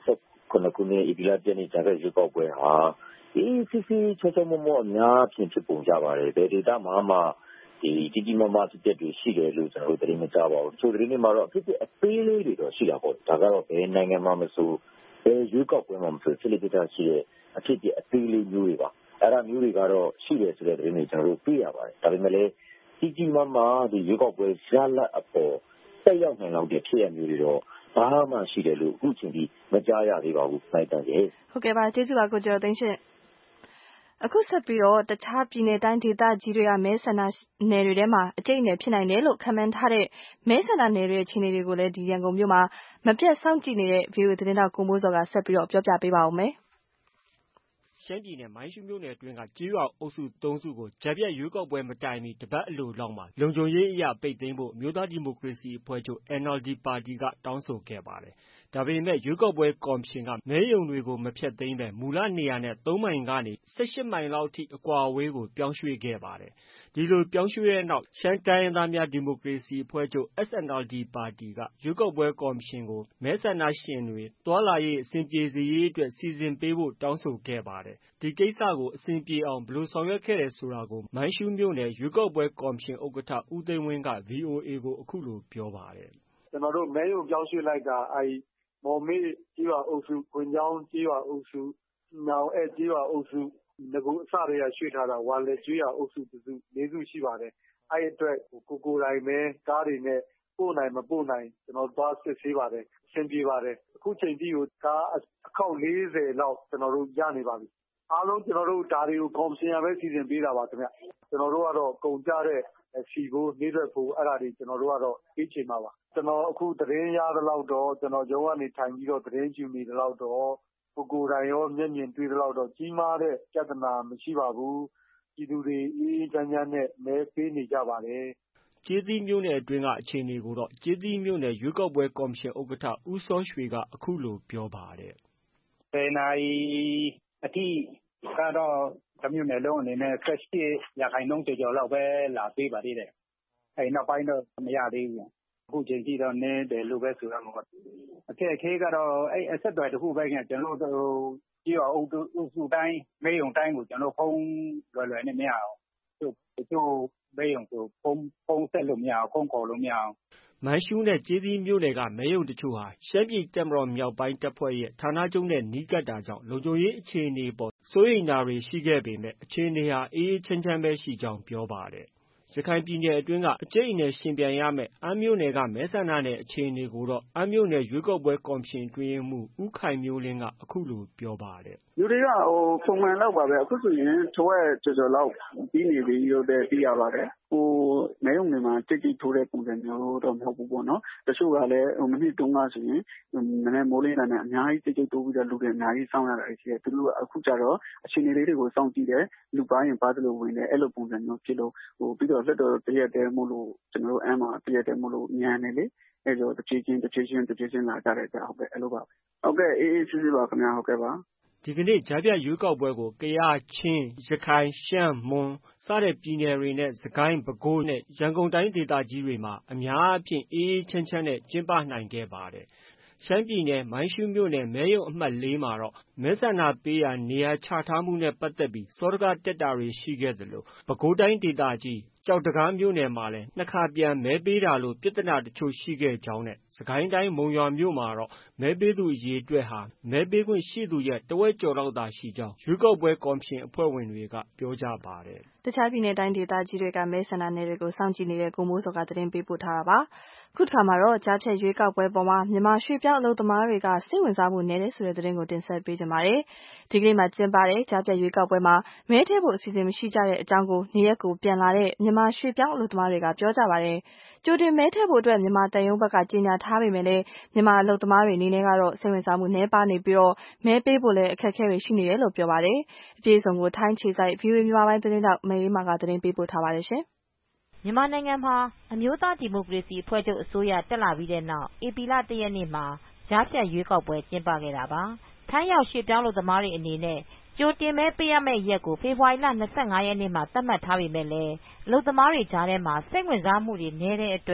ခုနှစ်ဧပြီလ1ရက်နေ့ကြားဖြတ်ရွေးကောက်ပွဲဟာစစ်ချောချောမောမောအများအပြားဖြစ်ပုံကြပါတယ်ဘယ်ဒေသမှာမှကြီးကြီးမားမားဖြစ်ပျက်တွေရှိတယ်လို့ကျွန်တော်တို့သတင်းမကြားပါဘူးတချို့သတင်းတွေမှာတော့အဖြစ်အသေးလေးတွေတော့ရှိတာပေါ့ဒါကတော့ဘယ်နိုင်ငံမှာမဆိုဘယ်ရွေးကောက်ပွဲမှာမဆိုဖြစ်လေ့ဖြစ်ထရှိတဲ့အဖြစ်အသေးလေးမျိုးတွေပါအဲ့ဒါမျိုးတွေကတော့ရှိတယ်ဆိုတဲ့သတင်းတွေကျွန်တော်တို့သိရပါတယ်ဒါပေမဲ့လည်းကြီးကြီးမားမားဒီရွေးကောက်ပွဲရလဒ်အပေါ်တက်ရောက်နိုင်လောက်တဲ့ဖြစ်ရမျိုးတွေတော့ဘာမှရှိတယ်လို့အခုချိန်ထိမကြားရသေးပါဘူးနိုင်တန်ရဲ့
ဟုတ်ကဲ့ပါကျေးဇူးပါကိုကျော်သိန်းရှင်အခုဆက်ပြီးတော့တခြားပြည်နယ်တိုင်းဒေသကြီးတွေကမဲဆန္ဒနယ်တွေထဲမှာအကျိတ်အနယ်ဖြစ်နိုင်တယ်လို့ခန့်မှန်းထားတဲ့မဲဆန္ဒနယ်တွေအခြေအနေတွေကိုလည်းဒီရန်ကုန်မြို့မှာမပြတ်စောင့်ကြည့်နေတဲ့ VOA သတင်းတောက်ကိုမိုးစောကဆက်ပြီးတော့ပြောပြပေးပါဦးမယ်
ရှမ်းပြည်နယ်မိုင်းရှူးမြို့နယ်အတွင်းကကြေးရွာအုပ်စု3စုကိုကြားဖြတ်ရွေးကောက်ပွဲမတိုင်မီတပတ်အလိုလောက်မှာလုံခြုံရေးအရပိတ်သိမ်းဖို့အမျိုးသားဒီမိုကရေစီအဖွဲ့ချုပ် NLD ပါတီကတောင်းဆိုခဲ့ပါတယ်။ဒါပေမဲ့ရွေးကောက်ပွဲကော်မရှင်ကမဲရုံတွေကိုမဖျက်သိမ်းပဲမူလနေရာနဲ့3မိုင်ကနေ18မိုင်လောက်အထိအကွာအဝေးကိုပြောင်းရွှေ့ခဲ့ပါတယ်။ဒီလိုပြောင်းရွှေ့တဲ့နောက်ရှမ်းတိုင်းရင်းသားများဒီမိုကရေစီအဖွဲ့ချုပ် SNLD ပါတီကရွေးကောက်ပွဲကော်မရှင်ကိုမဲဆန္ဒရှင်တွေတွာလာရေးအဆင်ပြေစေရေးအတွက်စီစဉ်ပေးဖို့တောင်းဆိုခဲ့ပါတယ်။ဒီကိစ္စကိုအဆင်ပြေအောင်ဘယ်လိုဆောင်ရွက်ခဲ့တယ်ဆိုတာကိုမိုင်းရှူးမြို့နယ်ရွေးကောက်ပွဲကော်မရှင်ဥက္ကဋ္ဌဦးသိန်းဝင်းက VOA ကိုအခုလိုပြောပါတယ်
။ကျွန်တော်တို့မဲရုံပြောင်းရွှေ့လိုက်တာမော်မေ့ကြေးရွာအုပ်စုခွင်ချောင်းကြေးရွာအုပ်စုညောင်ဧကြေးရွာအုပ်စုငကူအစတွေကရွှေ့ထားတာဝါလက်ကြေးရွာအုပ်စုတစု၄စုရှိပါတယ်။အဲ့အတွက်ကိုယ်တိုင်ပဲကားတွေနဲ့ပို့နိုင်မပို့နိုင်ကျွန်တော်သွားစစ်ဆေးပါတယ်အဆင်ပြေပါတယ်အခုချိန်ထိကိုကားအခေါက်40လောက်ကျွန်တော်တို့ရနေပါပြီအားလုံးကျွန်တော်တို့ဒါတွေကိုကော်မရှင်ကပဲစီစဉ်ပေးတာပါခင်ဗျကျွန်တော်တို့ကတော့ကုန်ကြတဲ့စီဖို့နှိမ့်ထွက်ဖို့အဲ့ဒါတွေကျွန်တော်တို့ကတော့ပေးချင်ပါပါကျွန်တော်အခုသတင်းရသလောက်တော့ကျွန်တော်ရုံးကနေထိုင်ပြီးတော့သတင်းယူနေသလောက်တော့ကိုယ်တိုင်ရောမျက်မြင်တွေ့သလောက်တော့ကြီးမားတဲ့ပြဿနာမရှိပါဘူးပြည်သူတွေအေးအေးချမ်းချမ်းနဲ့မဲပေးနေကြပါတယ်
ကျေးသီးမြို့နယ်အတွင်းကအခြေအနေကိုတော့ကျေးသီးမြို့နယ်ရွေးကောက်ပွဲကော်မရှင်ဥက္ကဋ္ဌဦးစောရွှေကအခုလိုပြောပါတယ်
။10နာရီအထိကတော့တမြို့နယ်လုံးအနေနဲ့18ရာခိုင်နှုန်းကျော်လောက်ပဲလာပေးပါသေးတယ်။အဲ့နောက်ပိုင်းတော့မရသေးဘူး။အခုချိန်ထိတော့နည်းတယ်လို့ပဲဆိုရမှာပေါ့။အခက်အခဲကတော့အဲ့အဆက်အသွယ်တစ်ခုပဲကျွန်တော်တို့ကြေးရွာအုပ်စုတိုင်းမဲရုံတိုင်းကိုကျွန်တော်ဖုန်းလွယ်နဲ့မရအောင်။တို့မဲရုံဆိုဖုန်းဆက်လို့မရအောင်ဖုန်းခေါ်လို့မရအောင်
မိုင်းရှူးနဲ့ကျေးသီးမြို့နယ်ကမဲရုံတချို့ဟာရှမ်းပြည်တပ်မတော်မြောက်ပိုင်းတပ်ဖွဲ့ရဲ့ဌာနချုပ်နဲ့နီးကပ်တာကြောင့်လုံခြုံရေးအခြေအနေပေါ်စိုးရိမ်တာတွေရှိခဲ့ပေမဲ့အခြေအနေဟာအေးအေးချမ်းချမ်းပဲရှိကြောင်းပြောပါတယ်။ရခိုင်ပြည်နယ်အတွင်းကအကျိတ်အနယ်ရှင်ပြိုင်ရမယ့်အမ်းမြို့နယ်ကမဲဆန္ဒနယ်အခြေအနေကိုတော့အမ်းမြို့နယ်ရွေးကောက်ပွဲကော်မရှင်အတွင်းမှူးဦးခိုင်မျိုးလင်းကအခုလိုပြောပါတယ်
။လူတွေကပုံမှန်လောက်ပါပဲအခုဆိုရင်တဝက်ကျော်လောက်ပြီးနေပြီလို့သိရပါတယ်။မဲရုံတွေမှာတိတ်တိတ်ထိုးတဲ့ပုံစံမျိုးတော့မဟုတ်ဘူးပေါ့နော်။တချို့ကလည်းမနစ်တုန်းကဆိုရင်နည်းနည်းမိုးလင်းတာနဲ့အများကြီးတိတ်တိုးပြီးတော့လူတွေအများကြီးစောင့်ရတာရှိတယ်။သူတို့အခုကျတော့အခြေအနေလေးတွေကိုစောင့်ကြည့်တယ်။လူပါရင်ပါသလိုဝင်တယ်အဲ့လိုပုံစံမျိုးဖြစ်လို့ပြီးတော့လက်တော်တရက်တည်းမို့လို့ကျွန်တော်တို့အမ်းမှာတရက်တည်းမို့လို့ညံနေလေအဲ့တော့တဖြည်းချင်းလာကြတယ်ကြာဟုတ်ကဲ့အဲ့လိုပါဟုတ်ကဲ့အေးဆေးဆေးပါခင်ဗျာဟုတ်ကဲ့ပါ
ဒီကနေ့ကြားဖြတ်ရွေးကောက်ပွဲကိုကယားချင်းရခိုင်ရှမ်းမွန်စတဲ့ပြည်နယ်တွေနဲ့စကိုင်းပဲခူးနဲ့ရန်ကုန်တိုင်းဒေသကြီးတွေမှာအများအားဖြင့်အေးအေးချမ်းချမ်းနဲ့ကျင်းပနိုင်ခဲ့ပါတယ်ရှမ်းပြည်နယ်မိုင်းရှူးမြို့နယ်မဲရုံအမှတ်4မှာတော့မဲဆန္ဒပေးရာနေရာချထားမှုနဲ့ပတ်သက်ပြီးစောဒကတက်တာတွေရှိခဲ့သလိုပဲခူးတိုင်းဒေသကြီးကြောက်တကားမြို့နယ်မှာလည်းနှစ်ခါပြန်မဲပေးတာလို့ပြဿနာတချို့ရှိခဲ့ကြောင်းနဲ့စကိုင်းတိုင်းမုံရွာမြို့မှာတော့မဲပေးသူအရေအတွက်ဟာမဲပေးခွင့်ရှိသူရဲ့တဝက်ကျော်လောက်သာရှိကြောင်းရွေးကောက်ပွဲကော်မရှင်အဖွဲ့ဝင်တွေကပြောကြပါတယ်
။တခြားပြည်နယ်တိုင်းဒေသကြီးတွေကမဲဆန္ဒနယ်တွေကိုစောင့်ကြည့်နေတဲ့ကိုမိုးစောကသတင်းပေးပို့ထားတာပါ။ခုတစ်ခါမှာတော့ကြားဖြတ်ရွေးကောက်ပွဲပေါ်မှာမြန်မာရွှေ့ပြောင်းအလုပ်သမားတွေကစိတ်ဝင်စားမှုနည်းတယ်ဆိုတဲ့သတင်းကိုတင်ဆက်ပေးကြပါမယ်။ဒီကနေ့မှာကျင်းပတဲ့ကြားဖြတ်ရွေးကောက်ပွဲမှာမဲထည့်ဖို့အစီအစဉ်မရှိကြတဲ့အကြောင်းကိုနေရက်ကိုပြန်လာတဲ့မြန်မာရွှေ့ပြောင်းအလုပ်သမားတွေကပြောကြပါတယ်။ကြိုတင်မဲထည့်ဖို့အတွက်မြန်မာတန်ယုံဘက်ကကြေညာထားပေမဲ့လည်းမြန်မာအလုပ်သမားတွေအနေနဲ့ကတော့စိတ်ဝင်စားမှုနည်းပါးနေပြီးမဲပေးဖို့လည်းအခက်အခဲတွေရှိနေတယ်လို့ပြောပါတယ်။အပြည့်အစုံကိုထိုင်းခြေစိုက် VOA မြန်မာပိုင်းသတင်းတောက်မအေးမာကသတင်းပေးပို့ထားပါတယ်ရှင်
။မြန်မာနိုင်ငံမှာအမျိုးသားဒီမိုကရေစီအဖွဲ့ချုပ်အစိုးရတက်လာပြီးတဲ့နောက်ဧပြီလ1ရက်နေ့မှာကြားဖြတ်ရွေးကောက်ပွဲကျင်းပခဲ့တာပါ။ထိုင်းရောက်ရွှေ့ပြောင်းအလုပ်သမားတွေအနေနဲ့ကြိုတင်မဲပေးရမယ့်ရက်ကိုဖေဖော်ဝါရီလ25ရက်နေ့မှာသတ်မှတ်ထားပေမဲ့လည်းအလုပ်သမားတွေကြားထဲမှာစိတ်ဝင်စားမှုတွေနည်းတဲ့အတွက်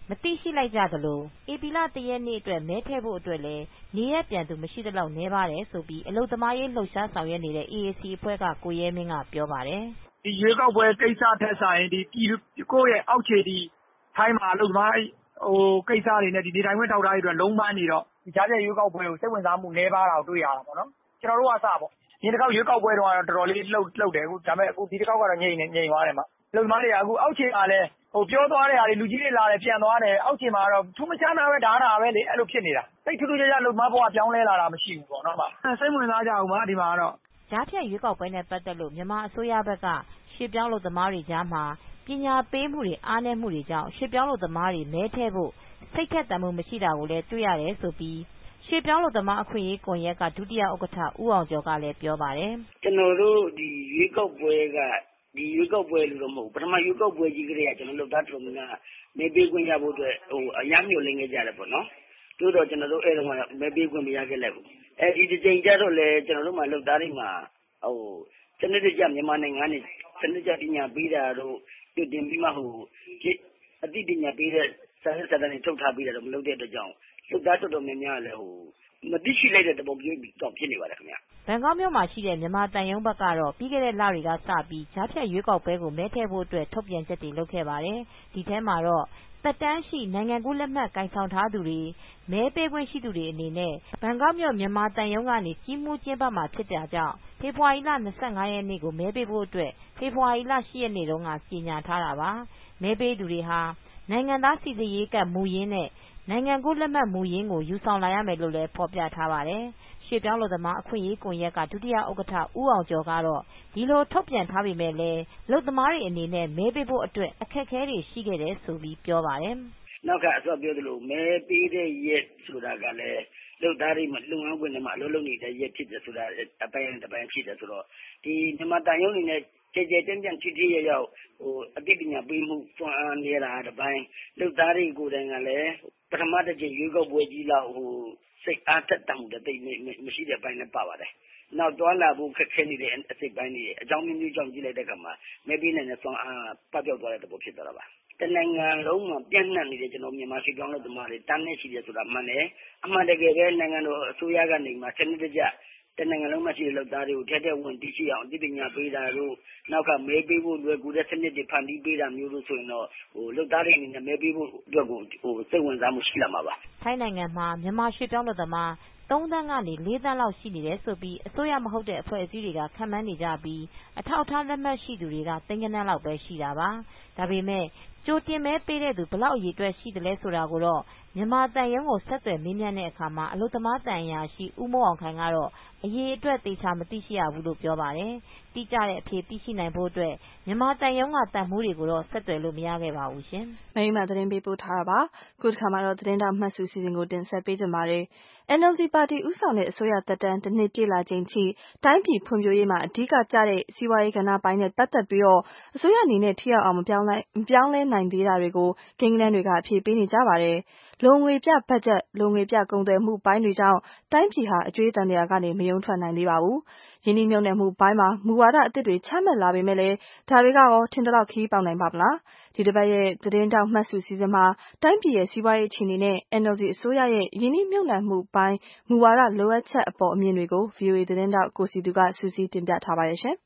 မသိရှိလိုက်ကြသလိုဧပြီလ 1 ရက်နေ့အတွက်မဲထည့်ဖို့အတွက်လည်းနေရပြန်သူမရှိသလောက်နည်းပါတယ်ဆိုပြီးအလုပ်သမားရေးလှုပ်ရှားဆောင်ရွက်နေတဲ့ AAC အဖွဲ့ကကိုရဲမင်းကပြောပါတယ်
။ဒီရွေးကောက်ပွဲကိစ္စထက်ဆိုင်ဒီကိုယ့်ရဲ့အောက်ခြေဒီထိုင်းမှာအလုပ်သမားကိစ္စတွေနဲ့ဒီနေထိုင်ခွင့်ထောက်ထားရေးအတွက်လုံးပန်းနေတော့ဒီကြားဖြတ်ရွေးကောက်ပွဲကိုစိတ်ဝင်စားမှုနည်းပါးတာကိုတွေ့ရတာပေါ့နော်။ကျွန်တော်တို့ကစပေါ့။ဒီတစ်ခေါက်ရွေးကောက်ပွဲတော့တော်တော်လေးလှုပ်တယ်အခုဒါပေမဲ့အခုဒီတစ်ခေါက်ကတော့ငြိမ်သွားတယ်မှာ။အလုပ်သမားတွေကအခုအောက်ခြေကလည်းပြောသွားတဲ့ဟာတွေလူကြီးတွေလာတယ်ပြန်သွားတယ်အောက်ခြေမှာတော့ထူးမခြားနာပဲဒါပဲလေအဲ့လိုဖြစ်နေတာ။စိတ်ထူးထူးခြားခြားအလုပ်သမားဘဝပြောင်းလဲလာတာမရှိဘူးပေါ့နော်။စိတ်ဝင်စားကြအောင်ပါဒီမှာတော့
ကြားဖြတ်ရွေးကောက်ပွဲနဲ့ပတ်သက်လို့မြန်မာအစိုးရဘက်ကရွှေ့ပြောင်းအလုပ်သမားတွေကြားမှာပညာပေးမှုတွေအားနည်းမှုတွေကြောင့်ရွှေ့ပြောင်းအလုပ်သမားတွေမဲထည့်ဖို့စိတ်ထက်သန်မှုမရှိတာကိုလည်းတွေ့ရတယ်ဆိုပြီးရွှေ့ပြောင်းအလုပ်သမားအခွင့်အရေးကွန်ရက်ကဒုတိယဥက္ကဋ္ဌဦးအောင်ကျော်ကလည်းပြောပါတယ်
ကျွန်တော်တို့ဒီရွေးကောက်ပွဲကဒီရွေးကောက်ပွဲလို့တော့မဟုတ်ပထမရွေးကောက်ပွဲကြီးကလေးကကျွန်တော်တို့သားတော်များများမဲပေးခွင့်ရဖို့အတွက်အများမျိုးလင်းခဲ့ကြတယ်ပေါ့နော်တိုးတော့ကျွန်တော်တို့အဲ့တော့မဲပေးခွင့်မရခဲ့လိုက်ဘူးဒီတစ်ချိန်ကျတော့လေကျွန်တော်တို့မှလုပ်သားတွေမှာစနစ်တကျမြန်မာနိုင်ငံနဲ့စနစ်တကျပညာပေးတာတို့ပြုတင်ပြီးမှအသိပညာပေးတဲ့စာရေးစာတမ်းတွေထုတ်ထားပြီးတော့မလုပ်တဲ့အတွက်ကြောင့်လုပ်သားတော်တော်များများလည်းမသိရှိလိုက်တဲ့သဘောမျိုးတော့ဖြစ်နေပါတယ်ခင်ဗျ
ဘန်ကောက်မြို့မှာရှိတဲ့မြန်မာတန်ယုံဘက်ကတော့ပြီးခဲ့တဲ့လတွေကစပြီးကြားဖြတ်ရွေးကောက်ပွဲကိုမဲထည့်ဖို့အတွက်ထုတ်ပြန်ချက်တွေလုပ်ခဲ့ပါတယ်ဒီထဲမှာတော့သက်တမ်းရှိနိုင်ငံကူးလက်မှတ်ကိုင်ဆောင်ထားသူတွေမဲပေးခွင့်ရှိသူတွေအနေနဲ့ဘန်ကောက်မြို့မြန်မာတန်ယုံကနေကြီးမှုကျင်းပမှာဖြစ်တာကြောင့်ဖေဖော်ဝါရီလ 25 ရက်နေ့ကိုမဲပေးဖို့အတွက်ဖေဖော်ဝါရီလ 8 ရက်နေ့တုန်းကကြေညာထားတာပါမဲပေးသူတွေဟာနိုင်ငံသားစီစစ်ရေးကတ်မူရင်းနဲ့နိုင်ငံကူးလက်မှတ်မူရင်းကိုယူဆောင်လာရမယ်လို့လည်းဖော်ပြထားပါတယ်ရွှေ့ပြောင်းအလုပ်သမားအခွင့်အရေးကွန်ရက်ကဒုတိယဥက္ကဋ္ဌဦးအောင်ကျော်ကတော့ဒီလိုထုတ်ပြန်ထားပေမဲ့လည်းအလုပ်သမားတွေအနေနဲ့မဲပေးဖို့အတွက်အခက်အခဲတွေရှိခဲ့တယ်ဆိုပြီးပြောပါတယ်
နောက်ကအစောပြောသလိုမဲပေးတဲ့ရက်ဆိုတာကလည်းလုပ်သားတွေမှာလုပ်ငန်းခွင်တွေမှာအလုပ်လုပ်နေတဲ့ရက်ဖြစ်တယ်ဆိုတာအပိုင်းတစ်ပိုင်းဖြစ်တယ်ဆိုတော့ဒီမြန်မာတန်ရုံးအနေနဲ့ကြဲကြဲတန်းထိထိရောက်အသိပညာပေးမှုစွမ်းအားနေတာတစ်ပိုင်းလုပ်သားတွေကိုယ်တိုင်ကလည်းပထမတစ်ချိန်ရွေးကောက်ပွဲကြီးလောက်စိတ်အားတက်တောင့်တဲ့တိတ်မရှိတဲ့အပိုင်းနဲ့ပါပါတယ်နောက်တွာလာဖို့ခက်ခဲနေတဲ့အစိတ်ပိုင်းတွေအကြောင်းမျိုးကြောင့်ကြည့်လိုက်တဲ့အခါမှာမဲပေးနိုင်တဲ့စွမ်းအားပပျောက်သွားတဲ့သဘောဖြစ်သွားတာပါတနိုင်ငံလုံးမှာပြန့်နှံ့နေတဲ့ကျွန်တော်မြန်မာပြည်ပြောင်းတဲ့သမားတွေတန်းနေရှိတယ်ဆိုတာမှန်တယ်အမှန်တကယ်ပဲနိုင်ငံတော်အစိုးရကနေမှစနစ်တကျတနိုင်ငံလုံးမှာရှိတဲ့လုပ်သားတွေကိုထက်တဲ့ဝင်တည်ရှိအောင်အသိပညာပေးတာတို့နောက်ကမဲပေးဖို့လွယ်ကူတဲ့စနစ်တွေဖန်တီးပေးတာမျိုးလို့ဆိုရင်တော့လုပ်သားတွေအနေနဲ့မဲပေးဖို့အတွက်ကိုစိတ်ဝင်စားမှုရှိလာမှာပါ
ထိုင်းနိုင်ငံမှာမြန်မာရွှေ့ပြောင်းလုပ်သမား3 သန်းကနေ 4 သန်းလောက်ရှိနေတယ်ဆိုပြီးအစိုးရမဟုတ်တဲ့အဖွဲ့အစည်းတွေကခန့်မှန်းနေကြပြီးအထောက်အထားလက်မှတ်ရှိသူတွေကသိန်းဂဏန်းလောက်ပဲရှိတာပါဒါပေမဲ့ကြိုတင်မဲပေးတဲ့သူဘယ်လောက်အရေအတွက်ရှိတယ်လဲဆိုတာကိုတော့မြန်မာတန်ရုံးကိုဆက်သွယ်မေးမြန်းတဲ့အခါမှာအလုပ်သမားတန်ရာရှိဦးမိုးအောင်ခိုင်ကတော့အရေအတွက်သေချာမသိရှိရဘူးလို့ပြောပါတယ်တိကျတဲ့အဖြေသိရှိနိုင်ဖို့အတွက်မြန်မာတန်ရုံးကတန်မှုတွေကိုတော့ဆက်သွယ်လို့မရခဲ့ပါဘူးရှင်
မိမသတင်းပေးပို့ထားတာပါခုတစ်ခါမှာတော့သတင်းတောက်မှတ်စုစီစဉ်ကိုတင်ဆက်ပေးကြပါမယ်NLD ပါတီဦးဆောင်တဲ့အစိုးရသက်တမ်းတစ်နှစ်ပြည့်လာချိန်ထိတိုင်းပြည်ဖွံ့ဖြိုးရေးမှာအဓိကကျတဲ့စီးပွားရေးကဏ္ဍပိုင်းနဲ့ပတ်သက်ပြီးအစိုးရအနေနဲ့ထိရောက်အောင်မပြောင်းလဲနိုင်သေးတာတွေကိုကိန်းဂဏန်းတွေကအဖြေပေးနေကြပါတယ်လိုငွေပြဘတ်ဂျက်လိုငွေပြကုန်သွယ်မှုပိုင်းတွေကြောင့်တိုင်းပြည်ဟာအကျွေးတန်တရားကနေမယုံထွက်နိုင်သေးပါဘူးရင်းနှီးမြှုပ်နှံမှုပိုင်းမှာမူဝါဒအသစ်တွေချမှတ်လာပေမဲ့လည်းဒါတွေကရောထင်သလောက်ခရီးပေါက်နိုင်ပါမလားဒီတစ်ပတ်ရဲ့သတင်းတောက်မှတ်စုစီစဉ်မှာတိုင်းပြည်ရဲ့စီးပွားရေးအခြေအနေနဲ့ NLD အစိုးရရဲ့ရင်းနှီးမြှုပ်နှံမှုပိုင်းမူဝါဒလိုအပ်ချက်အပေါ်အမြင်တွေကို VOA သတင်းတောက်ကိုစီသူကစူးစီးတင်ပြထားပါတယ်ရှင်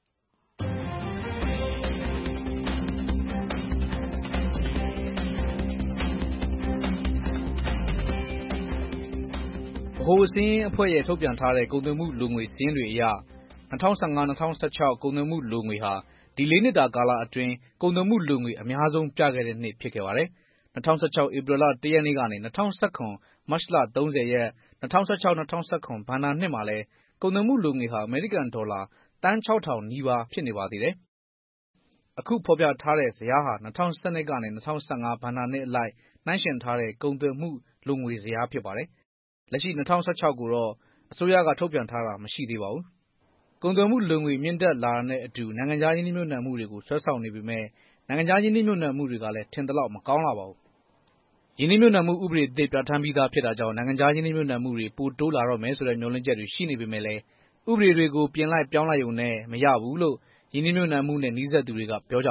ဗဟိုစာရင်းအဖွဲ့ရဲ့ထုတ်ပြန်ထားတဲ့ကုန်သွယ်မှုလိုငွေစာရင်းတွေအရ2015-2016ကုန်သွယ်မှုလိုငွေဟာဒီ4နှစ်တာကာလအတွင်းကုန်သွယ်မှုလိုငွေအများဆုံးပြခဲ့တဲ့နှစ်ဖြစ်ခဲ့ပါတယ်။2016ဧပြီလ1ရက်နေ့ကနေ2019မတ်လ30ရက်2016-2017ဘဏ္ဍာနှစ်မှာလည်းကုန်သွယ်မှုလိုငွေဟာအမေရိကန်ဒေါ်လာတန်း6000နီးပါးဖြစ်နေပါသေးတယ်။အခုဖော်ပြထားတဲ့ဇယားဟာ2012ကနေ2015ဘဏ္ဍာနှစ်အလိုက်နှိုင်းယှဉ်ထားတဲ့ကုန်သွယ်မှုလိုငွေဇယားဖြစ်ပါတယ်။လက်ရှိ2016ကိုတော့အစိုးရကထုတ်ပြန်ထားတာမရှိသေးပါဘူး။ကုန်သွယ်မှုလိုငွေမြင့်တက်လာတာနဲ့အတူနိုင်ငံခြားရင်းနှီးမြှုပ်နှံမှုတွေကိုဆွဲဆောင်နေပေမဲ့နိုင်ငံခြားရင်းနှီးမြှုပ်နှံမှုတွေကလည်းထင်သလောက်မကောင်းလာပါဘူး။ရင်းနှီးမြှုပ်နှံမှုဥပဒေအသစ်ပြဋ္ဌာန်းပြီးသားဖြစ်တာကြောင့်နိုင်ငံခြားရင်းနှီးမြှုပ်နှံမှုတွေပိုတိုးလာတော့မယ်ဆိုတဲ့မျှော်လင့်ချက်တွေရှိနေပေမဲ့လည်းဥပဒေတွေကိုပြင်လိုက်ပြောင်းလိုက်ရုံနဲ့မရဘူးလို့ရင်းနှီးမြှုပ်နှံမှုနဲ့နီးစပ်သူတွေကပြောကြပါတယ်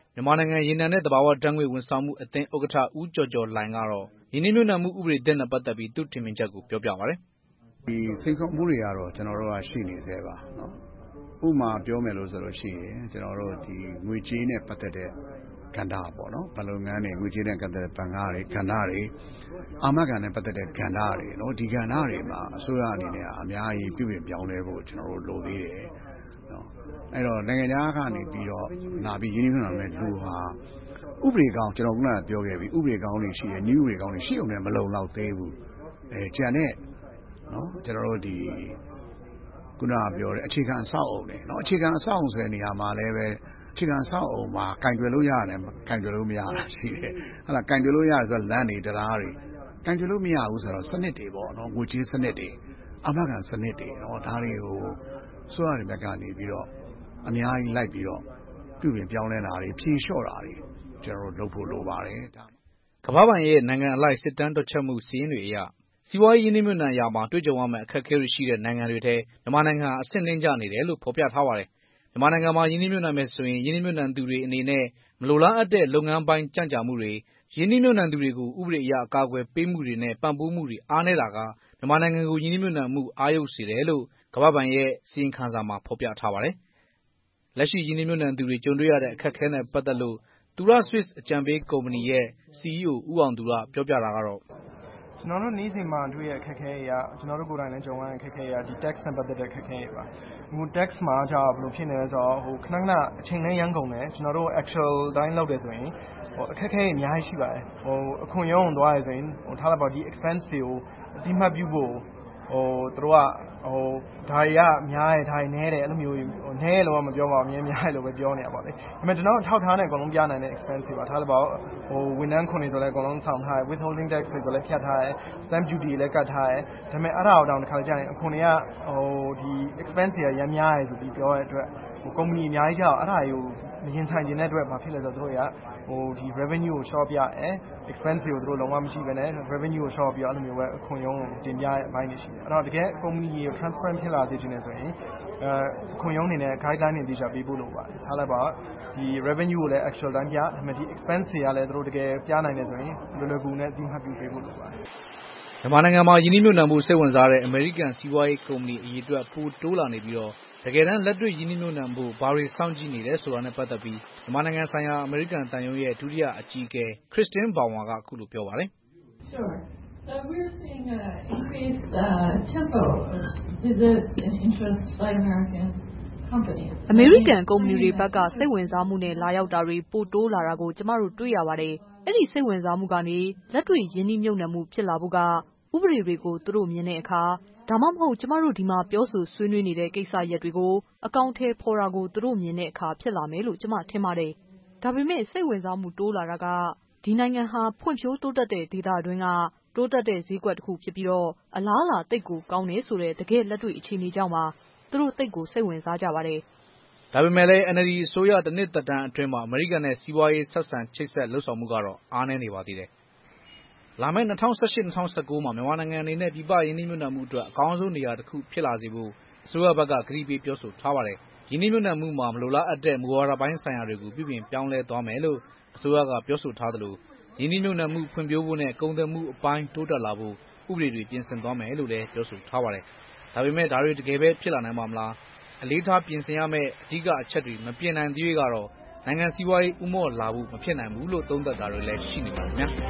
မြန်မာနိုင်ငံရေနံနဲ့သဘာဝဓာတ်ငွေ့ဝန်ဆောင်မှုအသင်းဥက္ကဋ္ဌဦးကျော်ကျော်လှိုင်ကတော့ရင်းနှီးမြှုပ်နှံမှုဥပဒေသစ်နဲ့ပတ်သက်ပြီးသူ့ထင်မြင်ချက်ကိုပြောပြပါတယ်
။ဒီစိန်ခေါ်မှုတွေကတော့ကျွန်တော်တို့ကရှိနေသေးပါနော်။ဥပမာပြောမယ်လို့ဆိုလို့ရှိရင်ကျွန်တော်တို့ဒီငွေကြေးနဲ့ပတ်သက်တဲ့ကဏ္ဍပေါ့နော်။ဘဏ်လုပ်ငန်းတွေငွေကြေးနဲ့ပတ်သက်တဲ့ဘဏ်ကားတွေကဏ္ဍတွေအာမခံနဲ့ပတ်သက်တဲ့ကဏ္ဍတွေနော်ဒီကဏ္ဍတွေမှာအစိုးရအနေနဲ့အများကြီးပြုပြင်ပြောင်းလဲဖို့ကျွန်တော်တို့လိုသေးတယ်နော်။အဲ့တော့နိုင်ငံခြားကနေပြီးတော့လာပြီးရင်းနှီးမြှုပ်နှံမဲ့လူဟာဥပဒေကောင်းကျွန်တော်ကပြောခဲ့ပြီဥပဒေကောင်းတွေရှိတယ်နည်းဥပဒေကောင်းတွေရှိအောင်လည်းမလုံလောက်သေးဘူးကြံတဲ့နော်ကျွန်တော်တို့ဒီခုနကပြောတဲ့အခြေခံအဆောက်အအုံတွေနော်အခြေခံအဆောက်အအုံဆိုတဲ့နေရာမှာလည်းပဲအခြေခံအဆောက်အအုံမှာကင်တွယ်လို့ရတယ်ကင်တွယ်လို့မရတာရှိတယ်ဟုတ်လားကင်တွယ်လို့ရတယ်ဆိုတော့လမ်းတွေတရားတွေကင်တွယ်လို့မရဘူးဆိုတော့စနစ်တွေပေါ့နော်ငွေကြေးစနစ်တွေအာမခံစနစ်တွေနော်ဒါတွေကိုဆိုရတဲ့ဘက်ကနေပြီးတော့အများကြီးလိုက်ပြီးတော့ပြုပြင်ပြောင်းလဲတာတွေဖြေလျှော့တာတွေကျွန်တော်တို့လုပ်ဖို့လိုပါတယ်ဒါ
ကမ္ဘာ့ဘဏ်ရဲ့နိုင်ငံအလိုက်စစ်တမ်းတွက်ချက်မှုစီးရင်တွေအရစီးပွားရေးရင်းနှီးမြှုပ်နှံရာမှာတွေ့ကြုံရမယ့်အခက်အခဲတွေရှိတဲ့နိုင်ငံတွေထဲမြန်မာနိုင်ငံအဆင့်နှင်းကျနေတယ်လို့ဖော်ပြထားပါတယ်မြန်မာနိုင်ငံမှာရင်းနှီးမြှုပ်နှံမယ်ဆိုရင်ရင်းနှီးမြှုပ်နှံသူတွေအနေနဲ့မလိုလားအပ်တဲ့လုပ်ငန်းပိုင်းကြန့်ကြာမှုတွေရင်းနှီးမြှုပ်နှံသူတွေကိုဥပဒေအရအကာအကွယ်ပေးမှုတွေနဲ့ပံ့ပိုးမှုတွေအားနည်းတာကမြန်မာနိုင်ငံကိုရင်းနှီးမြှုပ်နှံမှုအားရုပ်စေတယ်လို့ကမ္ဘာ့ဘဏ်ရဲ့စီရင်ခံစာမှာဖော်ပြထားပါတယ်လက်ရှိရင်းနှီးမြှုပ်နှံသူတွေကြုံတွေ့ရတဲ့အခက်အခဲနဲ့ပတ်သက်လို့သူရ Swiss အကြံပေးကုမ္ပဏီရဲ့ CEO ဦးအောင်သူကပြောပြတာကတော့
ကျွန်တော်တို့နေ့စဉ်မှာတွေ့ရအခက်အခဲတွေကကျွန်တော်တို့ကိုယ်တိုင်လည်းကြုံရတဲ့အခက်အခဲတွေကဒီ tax နဲ့ပတ်သက်တဲ့အခက်အခဲတွေပါဟို tax မှာကြာဘယ်လိုဖြစ်နေလဲဆိုတော့ဟိုခဏခဏအချိန်နဲ့ရမ်းကုန်တယ်ကျွန်တော်တို့ actual တိုင်းလုပ်တယ်ဆိုရင်ဟိုအခက်အခဲတွေအများကြီးရှိပါတယ်ဟိုအခွန်ရုံးသွားရဆိုရင်ဟိုထားလိုက်ပါဒီ expense တွေကိုအတိမတ်ပြုဖို့ဟိုသူတို့ကဟိုဒါတွေကများတယ်ဒါတွေနည်းတယ်အဲ့လိုမျိုးနည်းလို့မပြောပါဘူးများတယ်လို့ပဲပြောနေတာပေါ့လေဒါပေမဲ့ကျွန်တော်ထောက်ထားနေအကုန်လုံးပြနိုင်တဲ့ expense တွေပါထားလိုက်ပါဟိုဝန်ထမ်းခွန်တွေဆိုလည်းအကုန်လုံးဆောင်ထားတယ် withholding tax တွေဆိုလည်းဖြတ်ထားတယ် stamp duty လည်းကတ်ထားတယ်ဒါပေမဲ့အဲ့ဒါတော့တောင်တစ်ခါကြာရင်အခွန်တွေကဟိုဒီ expense တွေကရမ်းများတယ်ဆိုပြီးပြောတဲ့အတွက်ဟိုကုမ္ပဏီအများကြီးကြောက်အဲ့ဒါတွေကိုမရင်ဆိုင်ခြင်းတဲ့အတွက်ဘာဖြစ်လဲဆိုတော့တို့ကဟိုဒီ revenue ကို short ပြရဲ expense တွေကိုတို့လုံးဝမရှိဘဲနဲ့ revenue ကို short ပြီးတော့အဲ့လိုမျိုးပဲအခွန်ရုံးတင်ပြတဲ့အပိုင်းတွေရှိတယ်အဲ့တော့တကယ်ကုမ္ပဏီကို transparent ဖြစ်လာစေချင်တယ်ဆိုရင်ခွန်ရုံးအနေနဲ့ guideline တွေတိကျပေးဖို့လိုပါတယ်ထားလိုက်ပါဒီ revenue ကိုလည်း actual တိုင်းပြဒါပေမဲ့ဒီ expense တွေကလည်းတို့တကယ်ပြနိုင်တယ်ဆိုရင်လွယ်လွယ်ကူနဲ့အတိအမှတ်ပြုပေးဖို့လိုပါတယ်
မြန်မာနိုင်ငံမှာယင်းနှိမ့်မြုပ်နှံမှုစိတ်ဝင်စားတဲ့အမေရိကန်စီးပွားရေးကုမ္ပဏီအရေးအတွက်ပိုတိုးလာနေပြီးတော့တကယ်တမ်းလက်တွေ့ယင်းနှိမ့်မြုပ်နှံဖို့ဘာတွေစောင့်ကြည့်နေလဲဆိုတာနဲ့ပတ်သက်ပြီးမြန်မာနိုင်ငံဆိုင်ရာအမေရိကန်တန်ယုံရဲ့ဒုတိယအကြီးအကဲ Christine Bauer ကအခုလိုပြောပါတယ်။
Sure. We're seeing an increased tempo of visits and interest by American companies.
အမေရိကန်ကုမ္ပဏီတွေဘက်ကစိတ်ဝင်စားမှုနဲ့လာရောက်တာတွေပိုတိုးလာတာကိုကျမတို့တွေ့ရပါတယ်။အဲ့ဒီစိတ်ဝင်စားမှုကနေလက်တွေ့ယင်းနှိမ့်မြုပ်နှံမှုဖြစ်လာဖို့ကဥပဒေတွေကိုသူတို့မြင်တဲ့အခါဒါမှမဟုတ်ကျမတို့ဒီမှာပြောဆိုဆွေးနွေးနေတဲ့ကိစ္စရပ်တွေကိုအကောင့်ထဲပေါ်တာကိုသူတို့မြင်တဲ့အခါဖြစ်လာမယ်လို့ကျမထင်ပါတယ်။ဒါပေမဲ့စိတ်ဝင်စားမှုတိုးလာတာကဒီနိုင်ငံဟာဖွံ့ဖြိုးတိုးတက်တဲ့ဒေသအတွင်းကတိုးတက်တဲ့ဈေးကွက်တစ်ခုဖြစ်ပြီးတော့အလားအလာတိတ်ကိုကောင်းတယ်ဆိုတဲ့တကယ်လက်တွေ့အခြေအနေကြောင့်ပါသူတို့တိတ်ကိုစိတ်ဝင်စားကြပါတယ်
။ဒါပေမဲ့လည်း NLD အစိုးရတစ်နှစ်သက်တမ်းအတွင်းမှာအမေရိကန်နဲ့စီးပွားရေးဆက်ဆံချိတ်ဆက်လှုပ်ဆောင်မှုကတော့အားနည်းနေပါသေးတယ်။လာမယ့်2018-2019မှာမြန်မာနိုင်ငံအနေနဲ့ပြည်ပယင်းနှိမ့်မြုပ်နှံမှုအတွက်အကောင်းဆုံးနေရာတစ်ခုဖြစ်လာစေဖို့အစိုးရဘက်ကကတိပေးပြောဆိုထားပါတယ်။ယင်းနှိမ့်မြုပ်နှံမှုမှာမလိုလားအပ်တဲ့မူဝါဒပိုင်းဆိုင်ရာတွေကိုပြုပြင်ပြောင်းလဲသွားမယ်လို့အစိုးရကပြောဆိုထားသလိုယင်းနှိမ့်မြုပ်နှံမှုဖွံ့ဖြိုးဖို့နဲ့ကုန်သွယ်မှုအပိုင်းတိုးတက်လာဖို့ဥပဒေတွေပြင်ဆင်သွားမယ်လို့လည်းပြောဆိုထားပါတယ်။ဒါပေမဲ့ဒါတွေတကယ်ပဲဖြစ်လာနိုင်မှာမလားအလေးထားပြင်ဆင်ရမယ့်အဓိကအချက်တွေမပြင်နိုင်သေးကတော့နိုင်ငံစီးပွားရေးဥမော့လာဖို့မဖြစ်နိုင်ဘူးလို့သုံးသပ်တာတွေလည်းရှိနေပါခင်ဗျာ။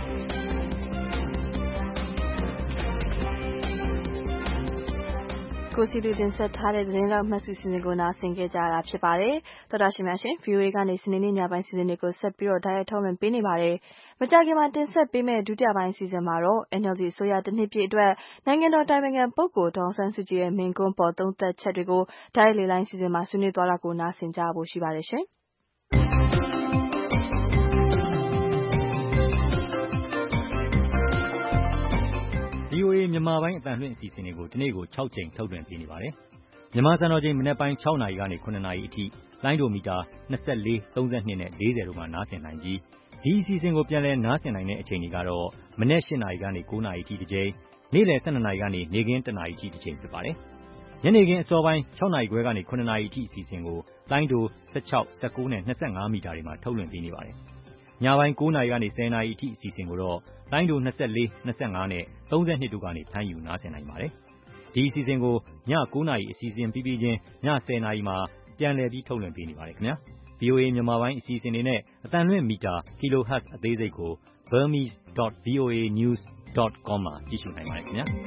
ကိုစီလူတင်ဆက်ထားတဲ့သတင်းလောက်မှတ်စုစည်းနေကိုနားဆင်ကြကြတာဖြစ်ပါတယ်။တော်တာရှင်များရှင် VOA ကနေစနေနေ့ညပိုင်းစီစဉ်တွေကိုဆက်ပြီးတော့တိုက်ရိုက်ထုတ်လွှင့်ပေးနေပါတယ်။မကြာခင်မှာတင်ဆက်ပေးမယ့်ဒုတိယပိုင်းစီစဉ်မှာတော့ NLD အစိုးရတစ်နှစ်ပြည့်အတွက်နိုင်ငံတော်တိုင်ပင်ခံပုဂ္ဂိုလ်ဒေါ်အောင်ဆန်းစုကြည်ရဲ့မိန့်ခွန်းပေါ်သုံးသပ်ချက်တွေကိုတိုက်ရိုက်လေလိုင်းစီစဉ်မှာဆွေးနွေးသွားတာကိုနားဆင်ကြဖို့ရှိပါတယ်ရှင်။
VOA မြန်မာပိုင်းအသံလွှင့်အစီအစဉ်တွေကိုဒီနေ့ကို6ကြိမ်ထုတ်လွှင့်ပေးနေပါတယ်။မြန်မာစံတော်ချိန်မနက်ပိုင်း6နာရီကနေ9နာရီအထိလိုင်းဒိုမီတာ24, 32နဲ့40တို့မှာနားဆင်နိုင်ပြီးဒီအစီအစဉ်ကိုပြန်လည်နားဆင်နိုင်တဲ့အချိန်တွေကတော့မနက်8နာရီကနေ9နာရီအထိတစ်ကြိမ်နေ့လယ်12နာရီကနေနေ့ခင်း1နာရီအထိတစ်ကြိမ်ဖြစ်ပါတယ်။ညနေခင်းအစောပိုင်း6နာရီခွဲကနေ9နာရီအထိအစီအစဉ်ကိုလိုင်းဒို16 19နဲ့25မီတာတွေမှာထုတ်လွှင့်ပေးနေပါတယ်။ညပိုင်း9နာရီကနေ10နာရီအထိအစီအစဉ်ကိုတော့လိုင်းဒို24 25နဲ့32တို့ကနေဖမ်းယူနားဆင်နိုင်ပါတယ်။ဒီအစီအစဉ်ကိုည9နာရီအစီအစဉ်ပြီးချင်းည10နာရီမှာပြန်လည်ပြီးထုတ်လွှင့်ပေးနေပါတယ်ခင်ဗျာ။ VOA မြန်မာပိုင်းအစီအစဉ်တွေနဲ့အသံလွှင့်မီတာ kilohertz အသေးစိတ်ကို burmese.voanews.com မှာကြည့်ရှုနိုင်ပါတယ်ခင်ဗျာ။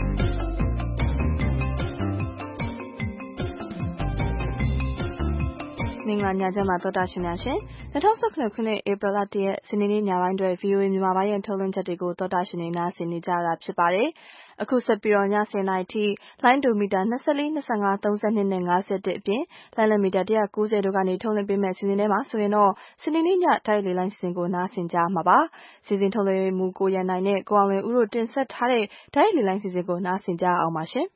မင်္ဂလာညချမ်းပါသောတာရှင်များရှင်2019ခုနှစ်ဧပြီလ1ရက်စနေနေ့ညပိုင်းတွင် VOA မြန်မာပိုင်းရဲ့ထုတ်လွှင့်ချက်တွေကိုသောတာရှင်တွေနားဆင်နေကြတာဖြစ်ပါတယ်။အခုဆက်ပြီးတော့ည10:00နာရီထိလိုင်းဒိုမီတာ24 25 32နဲ့51အပြင်လိုင်းလမီတာ190တို့ကနေထုတ်လွှင့်ပေးမယ့်စီစဉ်ထဲမှာဆိုရင်တော့စနေနေ့ညတိုက်လေလိုင်းစီစဉ်ကိုနားဆင်ကြမှာပါ။စီစဉ်ထုတ်လွှင့်မှုကိုရန်နိုင်နဲ့ကိုအောင်လွင်ဦးတို့တင်ဆက်ထားတဲ့တိုက်လေလိုင်းစီစဉ်ကိုနားဆင်ကြအောင်ပါရှင်။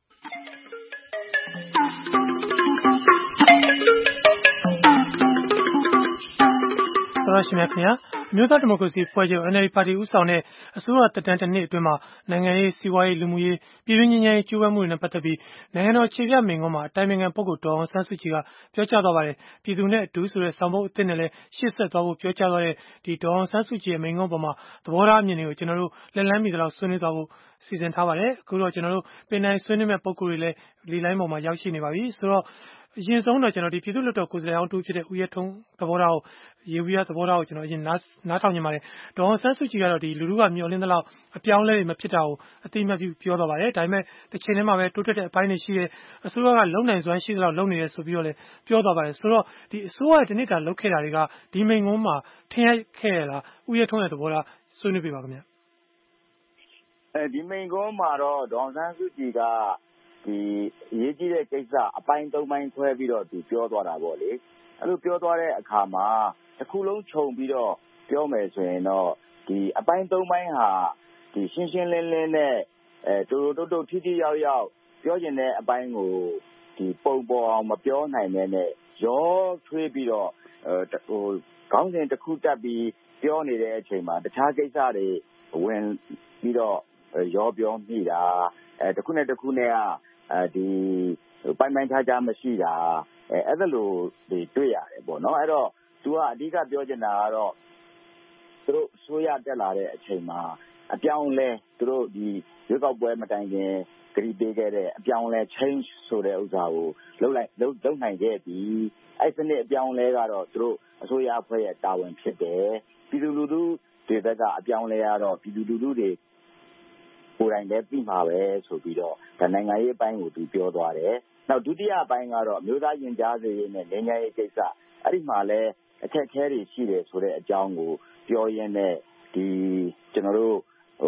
သောရှင်များခင်ဗျာအမျိုးသားဒီမိုကရေစီဖွဲ့ချုပ် NLD ပါတီဦးဆောင်တဲ့အစိုးရသက်တမ်းတစ်နှစ်အတွင်းမှာနိုင်ငံရေးစီးပွားရေးလူမှုရေးပြည်တွင်းငြိမ်းချမ်းရေးကြိုးပမ်းမှုတွေနဲ့ပတ်သက်ပြီးနိုင်ငံတော်ခြေပြမိန့်ခွန်းမှာအတိုင်ပင်ခံပုဂ္ဂိုလ်ဒေါ်အောင်ဆန်းစုကြည်ကပြောကြားသွားပါတယ်ပြည်သူနဲ့အတူဆိုတဲ့ဆောင်ပုဒ်အသစ်နဲ့လည်းရှေ့ဆက်သွားဖို့ပြောကြားသွားတဲ့ဒီဒေါ်အောင်ဆန်းစုကြည်ရဲ့မိန့်ခွန်းပေါ်မှာသဘောထားအမြင်တွေကိုကျွန်တော်တို့လက်လန်းမီသလောက်ဆွေးနွေးသွားဖို့စီစဉ်ထားပါတယ်အခုတော့ကျွန်တော်တို့ပင်တိုင်းဆွေးနွေးမဲ့ပုဂ္ဂိုလ်တွေလည်းလေလိုင်းပေါ်မှာရောက်ရှိနေပါပြီဆိုတော့အရင်ဆုံးတော့ကျွန်တော်ဒီပြည်သူ့လွှတ်တော်ကိုယ်စားလှယ်အောင်တူဖြစ်တဲ့ဦးရဲထုံးသဘောထားကိုရေဝီရသဘောထားကိုကျွန်တော်အရင်နားထောင်နေပါတယ်ဒေါ်အောင်ဆန်းစုကြည်ကတော့ဒီလူထုကမျှော်လင့်သလောက်အပြောင်းလဲတွေမဖြစ်တာကိုအတိအမှတ်ပြုပြောသွားပါတယ်ဒါပေမဲ့တစ်ချိန်တည်းမှာပဲတိုးတက်တဲ့အပိုင်းတွေရှိတယ်အစိုးရကလုံနိုင်စွမ်းရှိသလောက်လုံနေတယ်ဆိုပြီးတော့လည်းပြောသွားပါတယ်ဆိုတော့ဒီအစိုးရရဲ့ဒီနေ့တာလုပ်ခဲ့တာတွေကဒီမိန့်ခွန်းမှာထင်ရခဲ့ရလားဦးရဲထုံးရဲ့သဘောထားဆွေးနွေးပြပါခင်ဗျ
ဒီမိန့်ခွန်းမှာတော့ဒေါ်အောင်ဆန်းစုကြည်ကဒီအရေးကြီးတဲ့ကိစ္စအပိုင်း၃ပိုင်းခွဲပြီးတော့သူပြောသွားတာပေါ့လေအဲ့လိုပြောသွားတဲ့အခါမှာတစ်ခုလုံးခြုံပြီးတော့ပြောမယ်ဆိုရင်တော့ဒီအပိုင်း၃ပိုင်းဟာဒီရှင်းရှင်းလင်းလင်းနဲ့တူတူထိထိရောက်ရောက်ပြောကျင်တဲ့အပိုင်းကိုဒီပုံပေါ်အောင်မပြောနိုင်တဲ့ရောထွေးပြီးတော့ခေါင်းစဉ်တစ်ခုတက်ပြီးပြောနေတဲ့အချိန်မှာတခြားကိစ္စတွေဝင်ပြီးတော့ရောပြောမိတာတစ်ခုနဲ့တစ်ခုနဲ့ကဒီပိုင်းခြားခြားမရှိတာအဲ့ဒါလိုတွေ့ရတယ်ပေါ့နော်အဲ့တော့သူကအဓိကပြောချင်တာကတော့သူတို့ဆိုရတက်လာတဲ့အချိန်မှာအပြောင်းလဲသူတို့ဒီရွေးကောက်ပွဲမတိုင်ခင်ဂရီပေးခဲ့တဲ့အပြောင်းလဲ change ဆိုတဲ့ဥစ္စာကိုလုပ်နိုင်ခဲ့ပြီအဲ့စနစ်အပြောင်းလဲကတော့သူတို့အစိုးရအဖွဲ့ရဲ့တာဝန်ဖြစ်တယ်ပြည်သူလူထုတွေဘက်ကအပြောင်းလဲရတော့ပြည်သူလူထုတွေကိုယ်တိုင်လည်းသိမှာပဲဆိုပြီးတော့ဒါနိုင်ငံရေးအပိုင်းကိုသူပြောသွားတယ်။နောက်ဒုတိယအပိုင်းကတော့မျိုးသားရင်ကြားစေရေးနဲ့ငြိမ်းချမ်းရေးကိစ္စအဲ့ဒီမှာလည်းအခက်အခဲတွေရှိတယ်ဆိုတဲ့အကြောင်းကိုပြောရင်းနဲ့ဒီကျွန်တော်တို့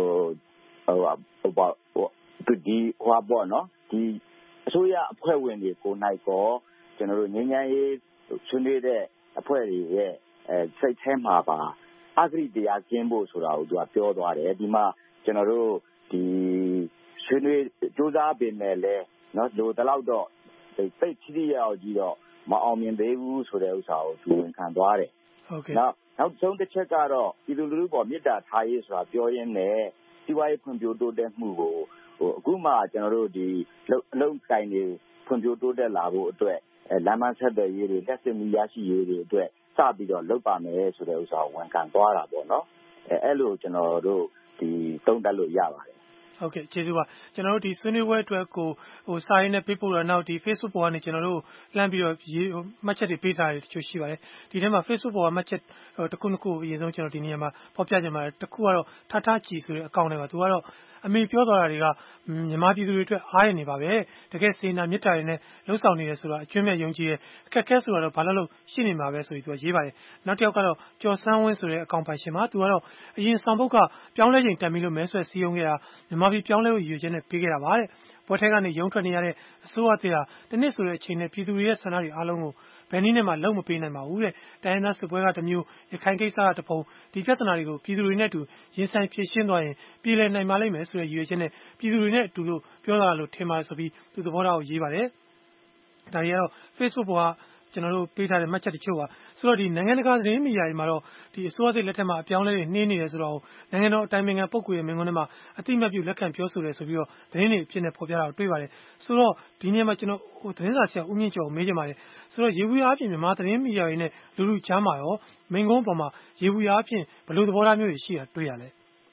ဒီပေါ့နော်ဒီအစိုးရအဖွဲ့ဝင်တွေကိုနိုင်ကောကျွန်တော်တို့ငြိမ်းချမ်းရေးဆွေးနွေးတဲ့အဖွဲ့တွေရဲ့စိတ်ထဲမှာပါအဂရိတရားကျင်းဖို့ဆိုတာကိုသူကပြောသွားတယ်ဒီမှာကျွန်တော်တို့ဒီဆွေးနွေးစူးစမ်းပေမဲ့လည်းနော်လိုတလောက်တော့စိတ်ထိရောက်ကြီးတော့မအောင်မြင်သေးဘူးဆိုတဲ့ဥစ္စာကိုသူဝန်ခံသွားတယ်
ဟုတ်ကဲ့
နောက်ဆုံးတစ်ချက်ကတော့ပြည်သူလူထုပေါ်မေတ္တာထားရေးဆိုတာပြောရင်းနဲ့စီးပွားရေးဖွံ့ဖြိုးတိုးတက်မှုကိုအခုမှကျွန်တော်တို့ဒီအလုံးကိုင်းတွေဖွံ့ဖြိုးတိုးတက်လာဖို့အတွက်လမ်းမဆက်သွယ်ရေးတွေလက်စစ်မီရရှိရေးတွေအတွက်စပြီးတော့လုပ်ပါမယ်ဆိုတဲ့ဥစ္စာကိုဝန်ခံသွားတာပေါ့နော်အဲ့လိုကျွန်တော်တို့ဒီသုံးသပ်လို့ရပါတယ်
ဟုတ်ကဲ့ကျေးဇူးပါကျွန်တော်တို့ဒီဆွေးနွေးပွဲအတွက်ကိုစာရင်းနဲ့ပေးပို့တာနောက်ဒီ Facebook ပေါ်ကနေကျွန်တော်တို့လှမ်းပြီးတော့မှတ်ချက်တွေပေးထားတယ်တချို့ရှိပါတယ်ဒီထဲမှာ Facebook ပေါ်ကမှတ်ချက်တစ်ခုနှစ်ခုအရင်ဆုံးကျွန်တော်ဒီနေရာမှာဖော်ပြချင်ပါတယ်တစ်ခုကတော့ထားကြည်ဆိုတဲ့အကောင့်ထဲမှာသူကတော့အမေပြောသွားတာတွေကမြန်မာပြည်သူတွေအတွက်အားရနေပါပဲတကယ်စေနာမြစ်တာတွေနဲ့လှုပ်ဆောင်နေတယ်ဆိုတာအကျွမ်းမဲ့ယုံကြည်ရဲ့အခက်အခဲဆိုတာတော့ဘာလို့ရှိနေမှာပဲဆိုပြီးသူကရေးပါတယ်နောက်တစ်ယောက်ကတော့ကျော်စန်းဝင်းဆိုတဲ့အကောင့်ပိုင်ရှင်မှာသူကတော့အရင်ဆောင်ပုဒ်ကပြောင်းလဲချိန်တန်ပြီးလို့မဲဆွဲစည်းရုံးခဲ့တာမြန်မာပြည်ပြောင်းလဲဖို့ရည်ရွယ်ချက်နဲ့ပေးခဲ့တာပါတဲ့ပွဲထဲကနေရုံးထွက်နေရတဲ့အစိုးရသေးတာတနစ်ဆိုတဲ့အချိန်နဲ့ပြည်သူတွေရဲ့ဆန္ဒတွေအားလုံးကိုဘယ်နည်းနဲ့မှလုံမပေးနိုင်ပါဘူးတဲ့တိုင်းရင်းသားစစ်ပွဲကတစ်မျိုးရခိုင်ကိစ္စကတစ်ပုံဒီပြဿနာတွေကိုပြည်သူတွေနဲ့အတူရင်ဆိုင်ဖြေရှင်းသွားရင်ပြည်လည်နိုင်ပါလိမ့်မယ်ဆိုတဲ့ရည်ရွယ်ချက်နဲ့ပြည်သူတွေနဲ့အတူလို့ပြောတာလို့ထင်ပါတယ်ဆိုပြီးသူသဘောထားကိုရေးပါတယ်ဒါတွေကတော့ Facebook ပေါ်ကကျွန်တော်တို့ပေးထားတဲ့မှတ်ချက်တချို့ပါဆိုတော့ဒီနိုင်ငံတကာသတင်းမီဒီယာတွေမှာတော့ဒီအစိုးရသစ်လက်ထက်မှာအပြောင်းလဲတွေနှင်းနေတယ်ဆိုတော့နိုင်ငံတော်အတိုင်ပင်ခံပုဂ္ဂိုလ်ရဲ့မိန့်ခွန်းထဲမှာအတိအမှတ်ပြုလက်ခံပြောဆိုတယ်ဆိုပြီးတော့သတင်းတွေအဖြစ်နဲ့ဖော်ပြတာကိုတွေ့ပါတယ်ဆိုတော့ဒီနေ့မှာကျွန်တော်သတင်းစာဆရာဦးမြင့်ကျော်မေးချင်ပါတယ်ဆိုတော့ရေဘူးအားဖြင့်မြန်မာသတင်းမီဒီယာတွေနဲ့လူကြားမှာရောမိန့်ခွန်းပေါ်မှာရေဘူးအားဖြင့်ဘယ်လိုသဘောထားမျိုးတွေရှိတာတွေ့ရလဲ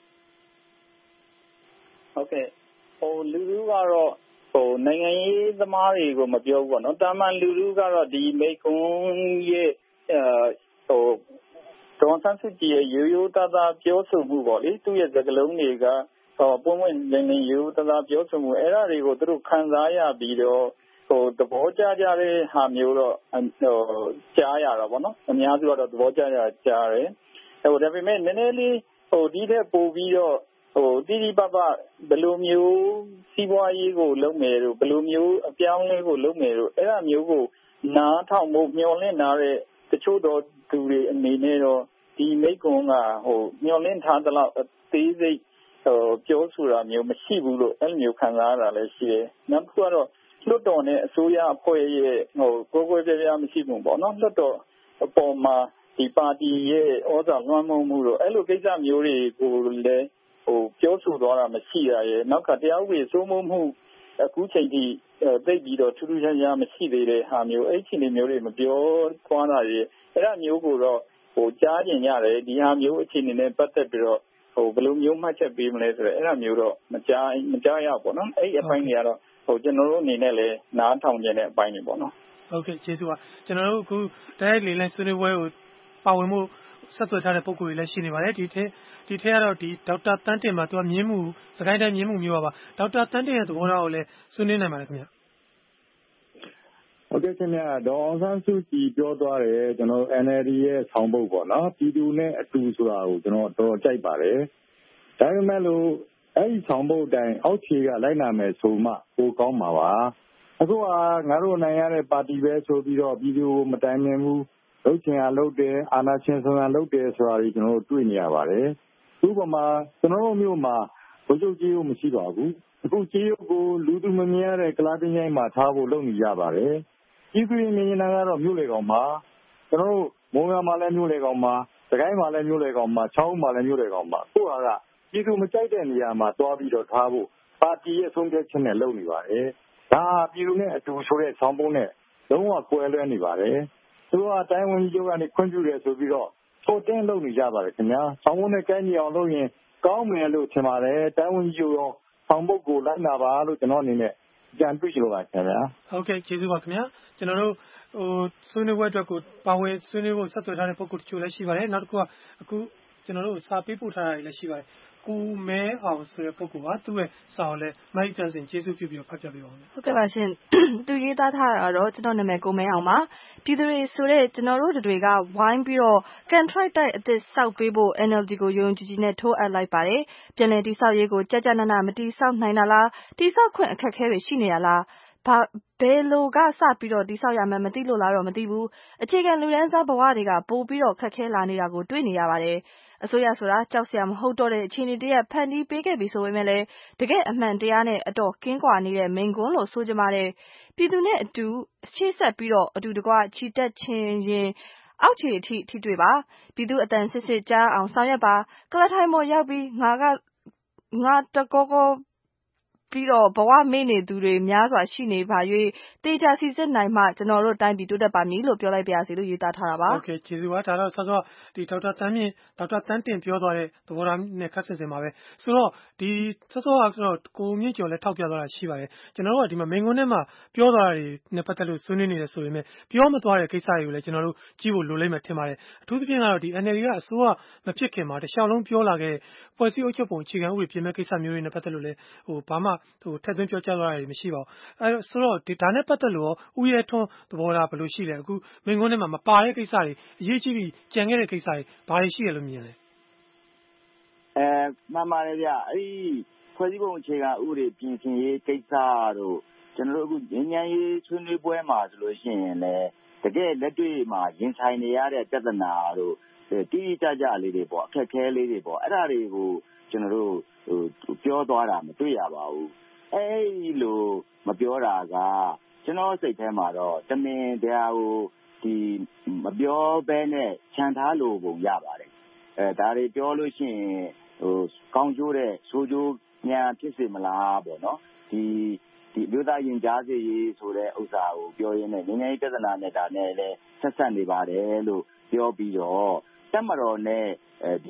ဟုတ်ကဲ့လူလူကတော့နိုင်ငံရေးသမားတွေကိုမပြောဘူးပေါ့နော်တာမန်လူလူကတော့ဒီမိကွန်းရဲ့ဒေါ်ဆန်းစုကြည်ရဲ့ရိုးရိုးသားသားပြောဆိုမှုပေါ့လေသူ့ရဲ့စကားလုံးတွေကပွင့်ပွင့်လင်းလင်းရိုးသားသားပြောဆိုမှုအဲ့ဒါတွေကိုသူတို့ခံစားရပြီးတော့သဘောကျကြတဲ့ဟာမျိုးတော့ကြားရတာပေါ့နော်အများစုကတော့သဘောကျကြကြားတယ်ဒါပေမဲ့နည်းနည်းလေးဒီတဲ့ပို့ပြီးတော့တိတိပပဘယ်လိုမျိုးစီးပွားရေးကိုလုပ်မယ်လို့ဘယ်လိုမျိုးအပြောင်းလဲကိုလုပ်မယ်လို့အဲ့ဒါမျိုးကိုနားထောင်ဖို့မျှော်လင့်ထားတဲ့တချို့တော့သူတွေအနေနဲ့တော့ဒီမိကွန်းကမျှော်လင့်ထားတဲ့လောက်အသေးစိတ်ပြောဆိုတာမျိုးမရှိဘူးလို့အဲ့လိုမျိုးခံစားရတာလည်းရှိတယ်။နောက်တစ်ခုကတော့လွှတ်တော်နဲ့အစိုးရအဖွဲ့ရဲ့ကိုယ်ကိုယ်ပြပြမရှိဘူးပေါ့နော်လွှတ်တော်အပေါ်မှာဒီပါတီရဲ့ဩဇာလွှမ်းမိုးမှုတော့အဲ့လိုကိစ္စမျိုးတွေကိုလည်းပြောဆိုသွားတာမရှိရရဲ့နောက်ကတရားဥပဒေစိုးမိုးမှုအခုချိန်ထိသိပြီးတော့ထူးထူးခြားခြားမရှိသေးတဲ့ဟာမျိုးအဲ့ဒီအခြေအနေမျိုးတွေမပြောသွားတာရဲ့အဲ့ဒါမျိုးကိုတော့ကြားကျင်ရတယ်ဒီဟာမျိုးအခြေအနေနဲ့ပတ်သက်ပြီးတော့ဘယ်လိုမျိုးမှတ်ချက်ပေးမလဲဆိုတော့အဲ့ဒါမျိုးတော့မကြားရပေါ့နော်အဲ့ဒီအပိုင်းတွေကတော့ကျွန်တော်တို့အနေနဲ့လည်းနားထောင်ကြတဲ့အပိုင်းတွေပေါ့နော်
ဟုတ်ကဲ့ကျေးဇူးပါကျွန်တော်တို့အခုတိုက်ရိုက်လေလံဆွေးနွေးပွဲကိုပါဝင်မှုဆက်သွယ်ထားတဲ့ပုံကိုယ်တွေလည်းရှိနေပါတယ်ဒီထဲကတော့ဒီဒေါက်တာတန်းတင်မှာသူကမြင်းမှုစကိုင်းတိုင်းမြင်းမှုမျိုးပါဒေါက်တာတန်းတင်ရဲ့သဘောထားကိုလည်းဆွေးနွေးနိုင်ပါတယ်ခင်ဗျ
ဟုတ်ကဲ့ခင်ဗျဒေါ်အောင်ဆန်းစုကြည်ပြောသွားတယ်ကျွန်တော် NLD ရဲ့ဆောင်ပုဒ်ပေါ့နော်ပြည်သူနဲ့အတူဆိုတာကိုကျွန်တော်တော်ကြိုက်ပါတယ်ဒါပေမဲ့လို့အဲ့ဒီဆောင်ပုဒ်အတိုင်းအောက်ခြေကလိုက်နာမယ်ဆိုမှပိုကောင်းမှာပါအခုကငါတို့နိုင်ရတဲ့ပါတီပဲဆိုပြီးတော့ပြည်သူကိုမတိုင်ပင်ဘူးလုပ်ချင်အားလုပ်တယ်အာဏာရှင်ဆိုတာလုပ်တယ်ဆိုတာတွေကျွန်တော်တို့တွေ့နေရပါတယ်ဥပမာကျွန်တော်တို့မျိုးမှာဘုချုပ်ကြီးကိုမရှိပါဘူးအခုကြီးရုပ်ကိုလူသူမမြင်ရတဲ့ကလားတင်းချိုင်းမှာထားဖို့လုပ်နေကြပါတယ်ကြီးခွေးမြင်နေတာကတော့မြို့လေကောင်မှာကျွန်တော်တို့မုံရမှာလည်းမြို့လေကောင်မှာစကိုင်းမှာလည်းမြို့လေကောင်မှာချောင်းမှာလည်းမြို့လေကောင်မှာအခုကပြည်သူမကြိုက်တဲ့နေရာမှာတွားပြီးတော့ထားဖို့ပါတီရဲ့ဆုံးဖြတ်ချက်နဲ့လုပ်နေပါတယ်ဒါပြည်သူနဲ့အတူဆိုတဲ့ဆောင်းပုံးနဲ့လုံးဝကွဲလွဲနေပါတယ်သူကတိုင်းဝန်ကြီးချုပ်ကနေခွင့်ပြုတယ်ဆိုပြီးတော့ထိုတင်းလုပ်နေကြပါတယ်ခင်ဗျာဆောင်းပုံးနဲ့ကိုင်းညီအောင်လုပ်ရင်ကောင်းမယ်လို့ထင်ပါတယ်တိုင်းဝန်ကြီးချုပ်ရောဆောင်းပုဒ်ကိုလိုက်နာပါလို့ကျွန်တော်အနေနဲ့ကြံတွေ့ချင်လို့ပါခင်ဗျာ
ဟုတ်ကဲ့ကျေးဇူးပါခင်ဗျာကျွန်တော်တို့ဆွေးနွေးပွဲအတွက်ကိုပါဝင်ဆွေးနွေးဖို့ဆက်သွယ်ထားတဲ့ပုဂ္ဂိုလ်တချို့လည်းရှိပါတယ်နောက်တစ်ခုကအခုကျွန်တော်တို့စာပေးပို့ထားတာလည်းရှိပါတယ်ကိုမဲအောင်ဆိုတဲ့ပုဂ္ဂိုလ်ကသူ့ရဲ့စာကိုလည်းမိုက်တန်စင်ကျေးဇူးပြုပြီးတော့ဖတ်ပြပေးပါဦး
ဟုတ်ကဲ့ပါရှင်သူရေးသားထားတာတော့ကျွန်တော်နာမည်ကိုမဲအောင်ပါပြည်သူတွေဆိုတဲ့ကျွန်တော်တို့တွေကဝိုင်းပြီးတော့ contract တိုက်အသစ်စောက်ပေးဖို့ NLD ကိုယုံကြည်ကြည်နဲ့ထိုးအပ်လိုက်ပါတယ်ပြည်내တိဆောက်ရေးကိုကြကြနနမတိဆောက်နိုင်တာလားတိဆောက်ခွင့်အခက်အခဲတွေရှိနေရလားဘယ်လိုကစပြီးတော့တိဆောက်ရမှန်းမသိလို့လားတော့မသိဘူးအခြေခံလူတန်းစားဘဝတွေကပို့ပြီးတော့ခက်ခဲလာနေတာကိုတွေ့နေရပါတယ်အစိုးရဆိုတာကြောက်စရာမဟုတ်တော့တဲ့အခြေအနေတည်းဖန်တီးပေးခဲ့ပြီဆိုပေမဲ့လည်းတကယ်အမှန်တရားနဲ့အတော်ကင်းကွာနေတဲ့မိန်ကွန်းလို့ဆိုကြပါတဲ့ပြည်သူနဲ့အတူရှေ့ဆက်ပြီးတော့အတူတကွချီတက်ခြင်းရင်အောက်ခြေအထိထိတွေ့ပါပြည်သူအတန်စစ်စစ်ကြားအောင်ဆောင်ရွက်ပါကလထိုင်ပေါ်ရောက်ပြီးငါတကောပြီးတော့ဘဝမေ့နေသူတွေများစွာရှိနေပါ၍တေချာစီစစ်နိုင်မှကျွန်တော်တို့တိုင်းပြည်တိုးတက်ပါမည်လို့ပြောလိုက်ပါရစေလို့ရေးသားထားတာပါ
ဟုတ်ကဲ့ကျေးဇူးပါဒါတော့ဆောစောဒီဒေါက်တာတန်းတင်ပြောသွားတဲ့သဘောထားနဲ့ခက်ဆင်စင်ပါပဲဆိုတော့ဒီဆောစောကတော့ကိုမြင့်ကျော်လည်းထောက်ပြသွားတာရှိပါတယ်ကျွန်တော်တို့ကဒီမှာမိန်ကွန်းထဲမှာပြောသွားတာတွေနဲ့ပတ်သက်လို့ဆွေးနွေးနေတယ်ဆိုပေမဲ့ပြောမသွားတဲ့ကိစ္စတွေကိုလည်းကျွန်တော်တို့ကြည့်ဖို့လိုလိမ့်မယ်ထင်ပါတယ်အထူးသဖြင့်ကတော့ဒီ NLD ကအစိုးရမဖြစ်ခင်မှာတခြားလုံးပြောလာခဲ့ဖွဲ့စည်းအုပ်ချုပ်ပုံအခြေခံဥပဒေပြင်မဲ့ကိစ္စမျိုးတွေနဲ့ပတ်သက်လို့လည်းဘာမှထည့်သွင်းပြောကြားသွားတာတွေမရှိပါဘူးအဲဆိုတော့ဒါနဲ့ပတ်သက်လို့ဦးရဲထွန်းသဘောထားဘယ်လိုရှိလဲအခုမိန်ကွန်းထဲမှာမပါတဲ့ကိစ္စတွေအရေးကြီးပြီးကြံခဲ့တဲ့ကိစ္စတွေဘာတွေရှိရလို့မြင်လဲ
မှန်ပါတယ်ဗျအဲ့ဒီဖွဲ့စည်းပုံအခြေခံဥပဒေပြင်ဆင်ရေးကိစ္စတို့ကျွန်တော်တို့အခုငြိမ်းချမ်းရေးဆွေးနွေးပွဲမှာဆိုလို့ရှိရင်လည်းတကယ်လက်တွေ့မှာရင်ဆိုင်နေရတဲ့ပြဿနာတို့တိတိကျကျလေးတွေပေါ့အခက်အခဲလေးတွေပေါ့အဲ့ဒါတွေကိုကျွန်တော်တို့ပြောသွားတာမတွေ့ရပါဘူးအဲ့လိုမပြောတာကကျွန်တော်စိတ်ထဲမှာတော့တမင်တရားကို
မပြောဘဲနဲ့ချန်ထားလိုပုံရပါတယ်ဒါတွေပြောလို့ရှိရင်ကောင်းကျိုးတဲ့ဆိုးကျိုးများဖြစ်စေမလားပေါ့နော်ဒီမြို့သားရင်ကြားစေရေးဆိုတဲ့ဥစ္စာကိုပြောရင်းနဲ့ငြိမ်းချမ်းရေးပြဿနာနဲ့ဒါနဲ့လည်းဆက်ဆက်နေပါတယ်လို့ပြောပြီးတော့တပ်မတော်နဲ့ဒီ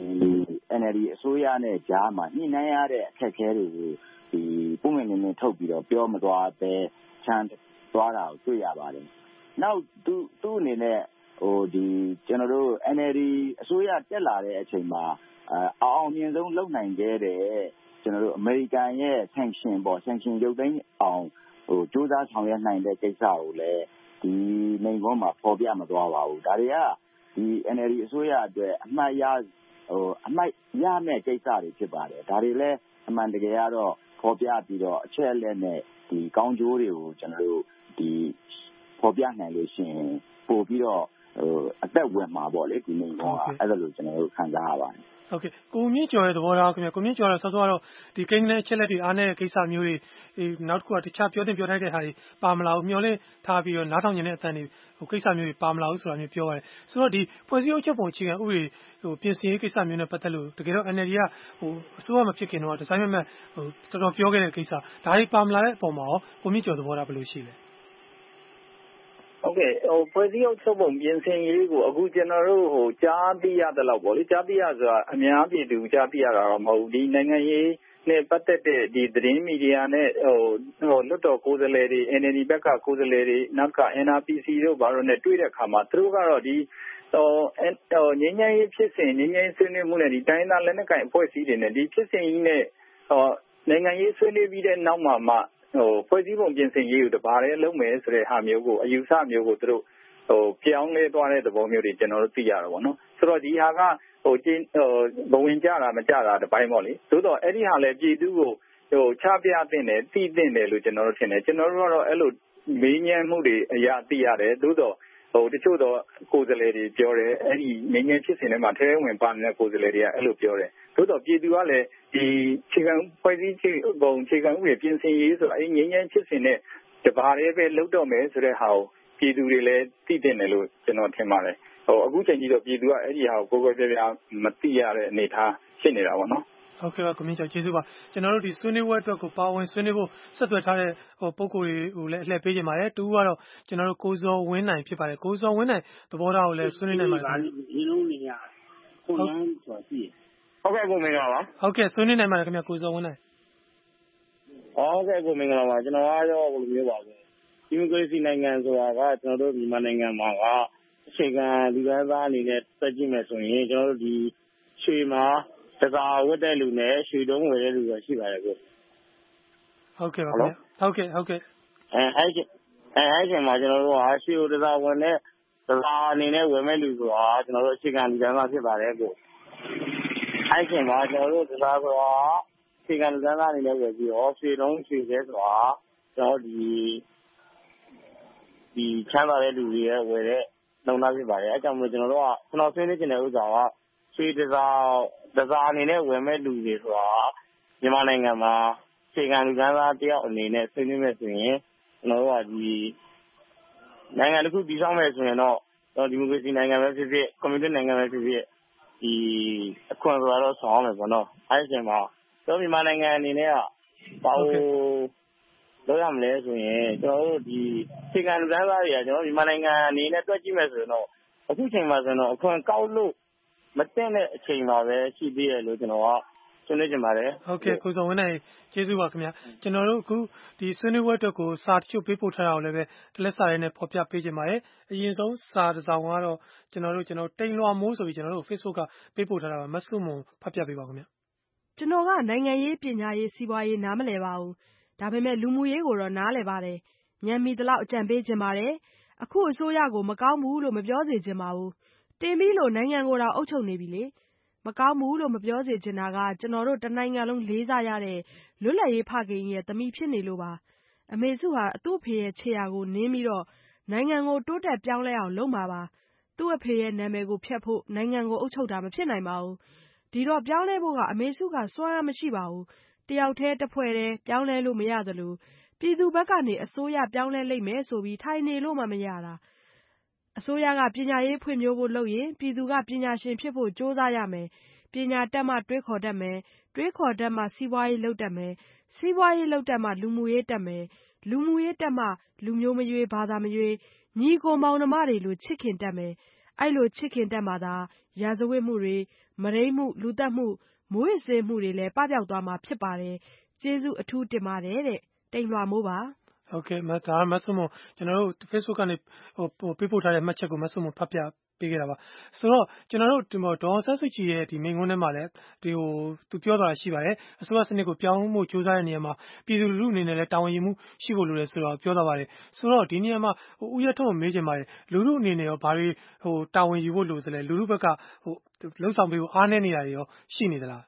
NLD အစိုးရနဲ့ကြားမှာညှိနှိုင်းရတဲ့အခက်အခဲတွေကိုပုံမှန်နေထုတ်ပြီးတော့ပြောမသွားပဲချမ်းသွားတာကိုတွေ့ရပါတယ်နောက်သူ့အနေနဲ့ကျွန်တော်တို့ NLD အစိုးရတက်လာတဲ့အချိန်မှာအောင်မြင်ဆုံးလုပ်နိုင်ခဲ့တဲ့ကျွန်တော်တို့အမေရိကန်ရဲ့ sanction ရုပ်သိမ်းအောင်စူးစမ်းဆောင်ရွက်နိုင်တဲ့ကိစ္စကိုလည်းဒီနိုင်ငံပေါ်မှာပေါ်ပြမသွားပါဘူးဒါတွေကဒီ NLD အစိုးရအတွက်အမှတ်ရမယ့်ကိစ္စတွေဖြစ်ပါတယ်ဒါတွေလည်းအမှန်တကယ်ကတော့ပေါ်ပြပြီးတော့အချက်အလက်နဲ့ဒီကောင်းကျိုးတွေကိုကျွန်တော်တို့ဒီပေါ်ပြနိုင်လို့ရှိရင်ပို့ပြီးတော့အသက်ဝင်မှာပေါ့လေဒီနိုင်ငံကအဲ့ဒါလို့ကျွန်တော်တို့ခံစားရပါတယ်
ဟုတ်ကဲ့ကိုမြင့်ကျော်ရဲ့သဘောထားခင်ဗျာကိုမြင့်ကျော်ကတော့စောစောကတော့ဒီကိန်းဂဏန်းအချက်လက်တွေအားနဲ့ကိစ္စမျိုးတွေနောက်တစ်ခုကတခြားပြောထိုက်တဲ့ဟာတွေပါမလာဘူးမျှော်လင့်ထားပြီးတော့နားထောင်နေတဲ့ အသံတွေကိစ္စမျိုးတွေပါမလာဘူးဆိုတာမျိုးပြောပါတယ်ဆိုတော့ဒီဖွဲ့စည်းအုပ်ချုပ်ပုံအခြေခံဥပဒေပြင်ဆင်ရေးကိစ္စမျိုးနဲ့ပတ်သက်လို့တကယ်တော့ NLD ကအစိုးရမဖြစ်ခင်တော့ဒီဇိုင်းမဲ့တော်တော်ပြောခဲ့တဲ့ကိစ္စဒါတွေပါမလာတဲ့အပေါ်မှာရောကိုမြင့်ကျော်သဘောထားဘယ်လိုရှိလဲ
ဟုတ်ကဲ့ဖွဲ့စည်းအုပ်ချုပ်ပုံပြင်ဆင်ရေးကိုအခုကျွန်တော်တို့ကြားသိရတဲ့လောက်ပေါ့လေကြားသိရဆိုတာအများပြည်သူကြားသိရတာတော့မဟုတ်ဘူးဒီနိုင်ငံရေးနဲ့ပတ်သက်တဲ့ဒီသတင်းမီဒီယာနဲ့လွတ်တော်ကိုယ်စားလှယ်တွေ NLD ဘက်ကကိုယ်စားလှယ်တွေနောက်က NRPC တို့ဘာလို့နဲ့တွေ့တဲ့အခါမှာသူတို့ကတော့ဒီငြိမ်းချမ်းရေးဖြစ်စဉ်ငြိမ်းချမ်းရေးဆွေးနွေးမှုနဲ့ဒီတိုင်းသားလက်နက်ကိုင်အဖွဲ့အစည်းတွေနဲ့ဒီဖြစ်စဉ်ကြီးနဲ့နိုင်ငံရေးဆွေးနွေးပြီးတဲ့နောက်မှာဖွဲ့စည်းပုံပြင်ဆင်ရေးကိုတပါးလဲလုံးမယ်ဆိုတဲ့ဟာမျိုးကိုအယူဆမျိုးကိုသူတို့ပြောင်းလဲသွားတဲ့သဘောမျိုးတွေကျွန်တော်တို့သိရတာပေါ့နော်ဆိုတော့ဒီဟာကဘဝင်ကြတာမကြတာတပိုင်းပေါ့လေသို့တော့အဲ့ဒီဟာလဲပြည်သူကိုချပြတင်တယ်သိတင်တယ်လို့ကျွန်တော်တို့ထင်တယ်ကျွန်တော်တို့ကတော့အဲ့လိုမေးမြန်းမှုတွေအရာသိရတယ်သို့တော့တချို့တော့ကိုယ်စားလှယ်တွေပြောတယ်အဲ့ဒီငြိမ်းချမ်းဖြစ်စဉ်ထဲမှာထဲဝင်ပါနေတဲ့ကိုယ်စားလှယ်တွေကအဲ့လိုပြောတယ်သို့တော့ပြည်သူကလည်းဒီခြေခံဖွဲ့စည်းပုံခြေခံဥပဒေပြင်ဆင်ရေးဆိုအဲ့ငြိမ်းချမ်းဖြစ်စဉ်နဲ့တပါးတည်းပဲလုပ်တော့မယ်ဆိုတဲ့ဟာကိုပြည်သူတွေလည်းသိတင်တယ်လို့ကျွန်တော်ထင်ပါတယ်အခုချိန်ကြီးတော့ပြည်သူကအဲ့ဒီဟာကိုကိုယ်ကိုယ်ပြပြမသိရတဲ့အနေအထားဖြစ်နေတာပေါ့နော်
ဟုတ်ကဲ့ပါကိုမြင့်ကျော်ကျေးဇူးပါကျွန်တော်တို့ဒီဆွေးနွေးပွဲအတွက်ကိုပါဝင်ဆွေးနွေးဖို့ဆက်သွယ်ထားတဲ့ပုဂ္ဂိုလ်တွေကိုလည်းအလှည့်ပေးကြပါတယ်တူကတော့ကျွန်တော်တို့ကိုဇော်ဝင်းနိုင်ဖြစ်ပါတယ်ကိုဇော်ဝင်းနိုင်သဘောထားကိုလည်းဆွေးနွေးနိုင်ပါတယ်
ဒီလုံးနေရခွန်လန်းဆိုတာရှိတယ်ဟုတ်ကဲ့ကိုမင်္ဂလာပါ
ဟုတ်ကဲ့ဆွေးနွေးနိုင်ပါတယ်ခင်ဗျကိုဇော်ဝင်းနိုင်
ဟုတ်ကဲ့ကိုမင်္ဂလာပါကျွန်တော်ကတော့ဘယ်လိုမျိုးပါလဲဒီမိုကရေစီနိုင်ငံဆိုတာကကျွန်တော်တို့မြန်မာနိုင်ငံမှာကအခြေခံလူသားအနေနဲ့တက်ကြည့်မယ်ဆိုရင်ကျွန်တော်တို့ဒီရွှေမှာတစားဝတ်တဲ့လူနဲ့ရွှေတုံးဝယ်တဲ့လူတွေရှိပါတယ်ကို
ဟုတ်ကဲ့ပါခင်ဗျဟုတ်ကဲ့အဲ့
ချိန်မှာကျွန်တော်တို့ကရွှေကိုတစားဝင်တဲ့တစားအနေနဲ့ဝယ်မဲ့လူဆိုတာကျွန်တော်တို့အခြေခံလူသားဖြစ်ပါတယ်ကိုအဲ့ချိန်မှာကျွန်တော်တို့တစားဆိုတာအခြေခံလူသားအနေနဲ့ဝယ်ပြီးတော့ရွှေတုံးရွှေသေးဆိုတာကျွန်တော်ဒီချမ်းသာတဲ့လူတွေရဲ့ဝယ်တဲ့လုံသားဖြစ်ပါတယ်အဲကြောင့်မို့ကျွန်တော်ဆွေးနွေးချင်တဲ့ဥစ္စာကရွှေတစားအနေနဲ့ဝယ်မဲ့လူတွေဆိုတာမြန်မာနိုင်ငံမှာအခြေခံလူသားတယောက်အနေနဲ့ဆွေးနွေးမယ်ဆိုရင်ကျွန်တော်တို့ကဒီနိုင်ငံတစ်ခုတည်ဆောက်မယ်ဆိုရင်တော့ဒီမိုကရေစီနိုင်ငံပဲဖြစ်ဖြစ်ကွန်မြူနစ်နိုင်ငံပဲဖြစ်ဖြစ်ဒီအခွင့်အရေးတော့ဆောင်အောင်မယ်ပေါ့နော်အဲဒီအချိန်မှာကျွန်တော်မြန်မာနိုင်ငံအနေနဲ့ကဘာလို့လောက်ရမလဲဆိုရင်ကျွန်တော်တို့ဒီအခြေခံလူသားတွေကကျွန်တော်မြန်မာနိုင်ငံအနေနဲ့တွက်ကြည့်မယ်ဆိုရင်တော့အခုချိန်မှာဆိုတော့အခွင့်ကောက်လို့မတင်တဲ့အချိန်မှာပဲရှိသေးတယ်လို့ကျွန်တော်ကဆွေးနွေးကြပါတယ်
ဟုတ်ကဲ့ကိုဇော်ဝင်းနိုင်ကျေးဇူးပါခင်ဗျကျွန်တော်တို့အခုဒီဆွေးနွေးပွဲအတွက်ကိုစာတချို့ပေးပို့ထားတာကိုလည်းပဲတလက်စာရဲနဲ့ဖော်ပြပေးကြပါတယ်အရင်ဆုံးစာတစ်စောင်ကတော့ကျွန်တော်တိမ်လွှာမိုးဆိုပြီးကျွန်တော်တို့ Facebook ကပေးပို့ထားတာပါမဆုမွန်ဖတ်ပြပေးပါခင်ဗျ
ကျွန်တော်ကနိုင်ငံရေးပညာရေးစီးပွားရေးနားမလည်ပါဘူးဒါပေမဲ့လူမှုရေးကိုတော့နားလည်ပါတယ်ဉာဏ်မီသလောက်အကြံပေးခြင်းပါတယ်အခုအစိုးရကိုမကောင်းဘူးလို့မပြောစေချင်ပါဘူးတင်ပြီးလို့နိုင်ငံကိုတော့အုပ်ချုပ်နေပြီလေမကောင်းဘူးလို့မပြောစေချင်တာကကျွန်တော်တို့တနိုင်ငံလုံးလေးစားရတဲ့လွတ်လပ်ရေးဖခင်ရဲ့သမီးဖြစ်နေလို့ပါအမေစုဟာသူ့အဖေရဲ့ခြေရာကိုနင်းပြီးတော့နိုင်ငံကိုတိုးတက်ပြောင်းလဲအောင်လုပ်မှာပါသူ့အဖေရဲ့နာမည်ကိုဖျက်ဖို့နိုင်ငံကိုအုပ်ချုပ်တာမဖြစ်နိုင်ပါဘူးဒီတော့ပြောင်းလဲဖို့ကအမေစုကစွမ်းအားမရှိပါဘူးတယောက်တည်းတစ်ဖွဲ့တည်းပြောင်းလဲလို့မရသလိုပြည်သူဘက်ကနေအစိုးရပြောင်းလဲလိမ့်မယ်ဆိုပြီးထိုင်နေလို့မှမရတာ
အစိုးရကပညာရေးဖွံ့ဖြိုးဖို့လုပ်ရင်ပြည်သူကပညာရှင်ဖြစ်ဖို့ကြိုးစားရမယ်ပညာတတ်မှတွေးခေါ်တတ်မယ်တွေးခေါ်တတ်မှစီးပွားရေးလုပ်တတ်မယ်စီးပွားရေးလုပ်တတ်မှလူမှုရေးတက်မယ်လူမှုရေးတက်မှလူမျိုးမရွေးဘာသာမရွေးညီကိုမောင်နှမတွေလိုချစ်ခင်တတ်မယ်အဲ့လိုချစ်ခင်တတ်မှသာရာဇဝတ်မှုတွေမရိမ်းမှုလူသတ်မှုမွေးစေမှုတွေလည်းပပျောက်သွားမှာဖြစ်ပါတယ်ကျေးဇူးအထူးတင်ပါတယ်တဲ့တိမ်လွှာမိုးပါ
ဟုတ်ကဲ့ဒါမဆုမကျွန်တော်တို့ Facebook ကနေပေးပို့ထားတဲ့မှတ်ချက်ကိုမဆုမဖတ်ပြပေးခဲ့တာပါဆိုတော့ကျွန်တော်တို့ဒီဒေါ်အောင်ဆန်းစုကြည်ရဲ့ဒီမိန့်ခွန်းထဲမှာလည်းသူပြောသွားတာရှိပါတယ်အစိုးရစနစ်ကိုပြောင်းဖို့ကြိုးစားတဲ့နေရာမှာပြည်သူလူထုအနေနဲ့လည်းတာဝန်ယူမှုရှိဖို့လိုတယ်ဆိုတော့ပြောသွားပါတယ်ဆိုတော့ဒီနေရာမှာဦးရထုံးကိုမေးချင်ပါတယ်လူထုအနေနဲ့ရောဘာတွေတာဝန်ယူဖို့လိုသလဲလူထုဘက်ကလှုပ်ဆောင်ပေးဖို့အားနည်းနေတာတွေရောရှိနေသလား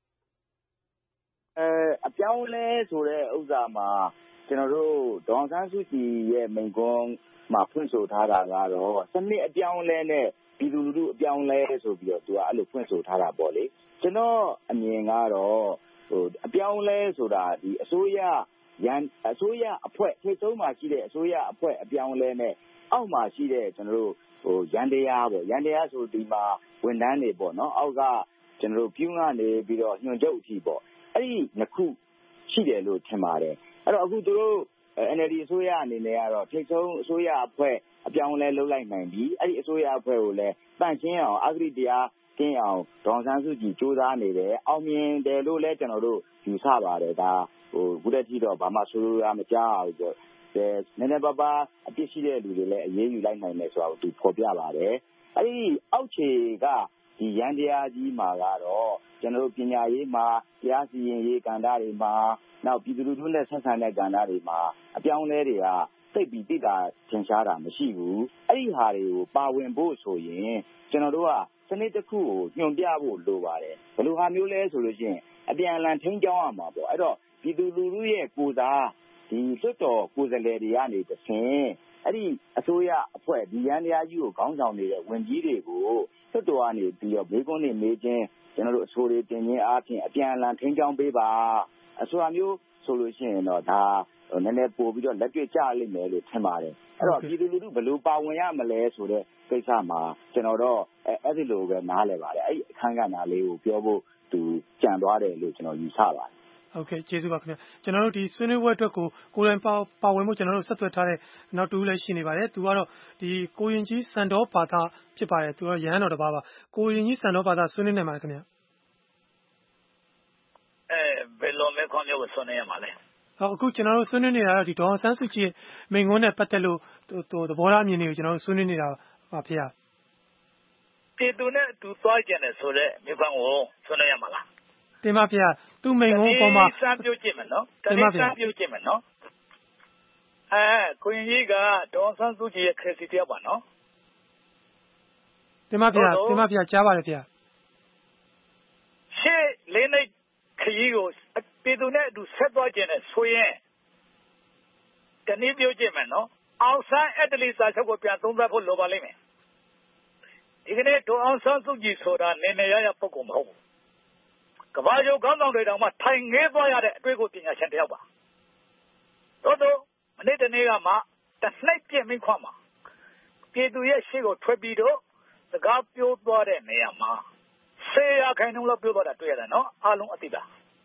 အပြောင်းလဲဆိုတဲ့ဥစ္စာမှာကျွန်တော်တို့ဒေါ်အောင်ဆန်းစုကြည်ရဲ့မိန့်ခွန်းမှာဖွင့်ဆိုထားတာကတော့စနစ်အပြောင်းလဲနဲ့ပြည်သူလူထုအပြောင်းလဲဆိုပြီးတော့သူကအဲ့လိုဖွင့်ဆိုထားတာပေါ့လေကျွန်တော်အမြင်ကတော့အပြောင်းလဲဆိုတာဒီအစိုးရအဖွဲ့ထိပ်ဆုံးမှာရှိတဲ့အစိုးရအဖွဲ့အပြောင်းလဲနဲ့အောက်မှာရှိတဲ့ကျွန်တော်တို့ရန်တရားပေါ့ရန်တရားဆိုဒီမှာဝန်ထမ်းတွေပေါ့နော်အောက်ကကျွန်တော်တို့ပြုံးကနေပြီးတော့ညွှန်ချုပ်အထိပေါ့အဲ့ဒီနှစ်ခုရှိတယ်လို့ထင်ပါတယ်အဲ့တော့အခုသူတို့ NLD အစိုးရအနေနဲ့ကတော့ထိပ်ဆုံးအစိုးရအဖွဲ့အပြောင်းလဲလုပ်လိုက်နိုင်ပြီအဲ့ဒီအစိုးရအဖွဲ့ကိုလည်းတန့်ရှင်းအောင်အဂတိတရားကျင်းအောင်ဒေါ်အောင်ဆန်းစုကြည်စူးစမ်းနေတယ်အောင်မြင်တယ်လို့လည်းကျွန်တော်တို့ယူဆပါတယ်ဒါခုတည်းထိတော့ဘာမှဆိုလိုရမကြားဘူးပေါ့နည်းနည်းပါးပါးအပြစ်ရှိတဲ့လူတွေလည်းအရေးယူလိုက်နိုင်တယ်ဆိုတာကိုသူဖော်ပြပါတယ်အဲ့ဒီအောက်ခြေကဒီရန်တရားကြီးမှာကတော့ကျွန်တော်တို့ပညာရေးမှာတရားစီရင်ရေးကဏ္ဍတွေမှာနောက်ပြည်သူလူထုနဲ့ဆက်ဆံတဲ့ကဏ္ဍတွေမှာအပြောင်းလဲတွေကသိပ်ပြီးတိတာထင်ရှားတာမရှိဘူးအဲ့ဒီဟာတွေကိုပါဝင်ဖို့ဆိုရင်ကျွန်တော်တို့ကစနစ်တစ်ခုကိုညွှန်ပြဖို့လိုပါတယ်ဘယ်လိုဟာမျိုးလဲဆိုလို့ရှိရင်အပြန်အလှန်ထိန်းကျောင်းရမှာပေါ့အဲ့တော့ပြည်သူလူထုရဲ့ကိုယ်စားဒီစွတ်တော်ကိုယ်စားလှယ်တွေကနေတဆင့်အဲ့ဒီအစိုးရအဖွဲ့ဒီရန်တရားကြီးကိုခေါင်းဆောင်နေတဲ့ဝန်ကြီးတွေကိုစွတ်တော်ကနေပြီးတော့ဘေးကွန်းနေမေးခြင်းကျွန်တော်တို့အဆိုတွေတင်ခြင်းအားဖြင့်အပြန်အလှန်ထိန်းကျောင်းပေးပါအဆိုအမျိုးဆိုလို့ရှိရင်တော့ဒါနည်းနည်းပို့ပြီးတော့လက်တွေ့ကျလိမ့်မယ်လို့ထင်ပါတယ်အဲ့တော့ပြည်သူလူထုဘယ်လိုပါဝင်ရမလဲဆိုတဲ့ကိစ္စမှာကျွန်တော်တော့အဲ့ဒီလိုပဲနားလည်ပါတယ်အဲ့ဒီအခန်းကဏ္ဍလေးကိုပြောဖို့သူကြံသွားတယ်လို့ကျွန်တော်ယူဆပါတယ်
ဟုတ်ကဲ့ကျေးဇူးပါခင်ဗျာကျွန်တော်တို့ဒီဆွေးနွေးပွဲအတွက်ကိုယ်တိုင်ပါဝင်ဖို့ကျွန်တော်တို့ဆက်သွယ်ထားတဲ့နောက်တူလည်းရှိနေပါတယ်သူကတော့ဒီကိုရင်ကြီးစံတော်ဘာသာဖြစ်ပါတယ်သူကရဟန်းတော်တစ်ပါးပါကိုရင်ကြီးစံတော်ဘာသာဆွေးနွေးနိုင်ပါတယ်ခင်ဗျာ
ဘယ်လိုမျိုးခေါင်းမျိုးကိုဆွေးနွေးရမှာလဲ
အခုကျွန်တော်တို့ဆွေးနွေးနေတာတော့ဒီဒေါ်အောင်ဆန်းစုကြည်မိန့်ခွန်းနဲ့ပတ်သက်လို့သဘောထားအမြင်တွေကိုကျွန်တော်တို့ဆွေးနွေးနေတာပါဖေ။
ပြည်သူနဲ့သူသွားကြတယ်ဆိုတော့မြေခွန်းကိုဆွေးနွေးရမှာလား
တင်ပါဗျာသူမိန်ကုန်းပေါ်မှာ
စမ်းပြုတ်ကြည့်မယ်နော်တင်ပါဗျာစမ်းပြုတ်ကြည့်မယ်နော်ကိုရင်ကြီးကဒေါ်ဆန်းစုကြည်ရဲ့ခရစ်စီတရားပါနော်
တင်ပါဗျာကြားပါတယ်ဗျာ
ရှေ့လေးနေခရီးကိုပြည်သူနဲ့အတူဆက်သွားကြတယ်ဆိုရင်တနည်းပြောကြည့်မယ်နော်အောင်ဆန်းအက်တလီစာချုပ်ကိုပြန်သုံးသပ်ဖို့လိုပါလိမ့်မယ်ဒီကနေ့ဒေါ်အောင်ဆန်းစုကြည်ဆိုတာနေနေရရပုဂ္ဂိုလ်မဟုတ်ဘူးကဘာကျော်ခေါင်းဆောင်တွေတောင်မှထိုင်ငေးသွားရတဲ့အတွေ့အကြုံပညာရှင်တယောက်ပါတော့မနေ့တနေ့ကမှတနှိပ်ပြင်းမိခွာမှာပြည်သူရဲ့ရှေ့ကိုထွက်ပြီးတော့စကားပြောသွားတဲ့နေရာမှာ10%လောက်ပြောသွားတာတွေ့ရတယ်နော်အားလုံးအသိပါ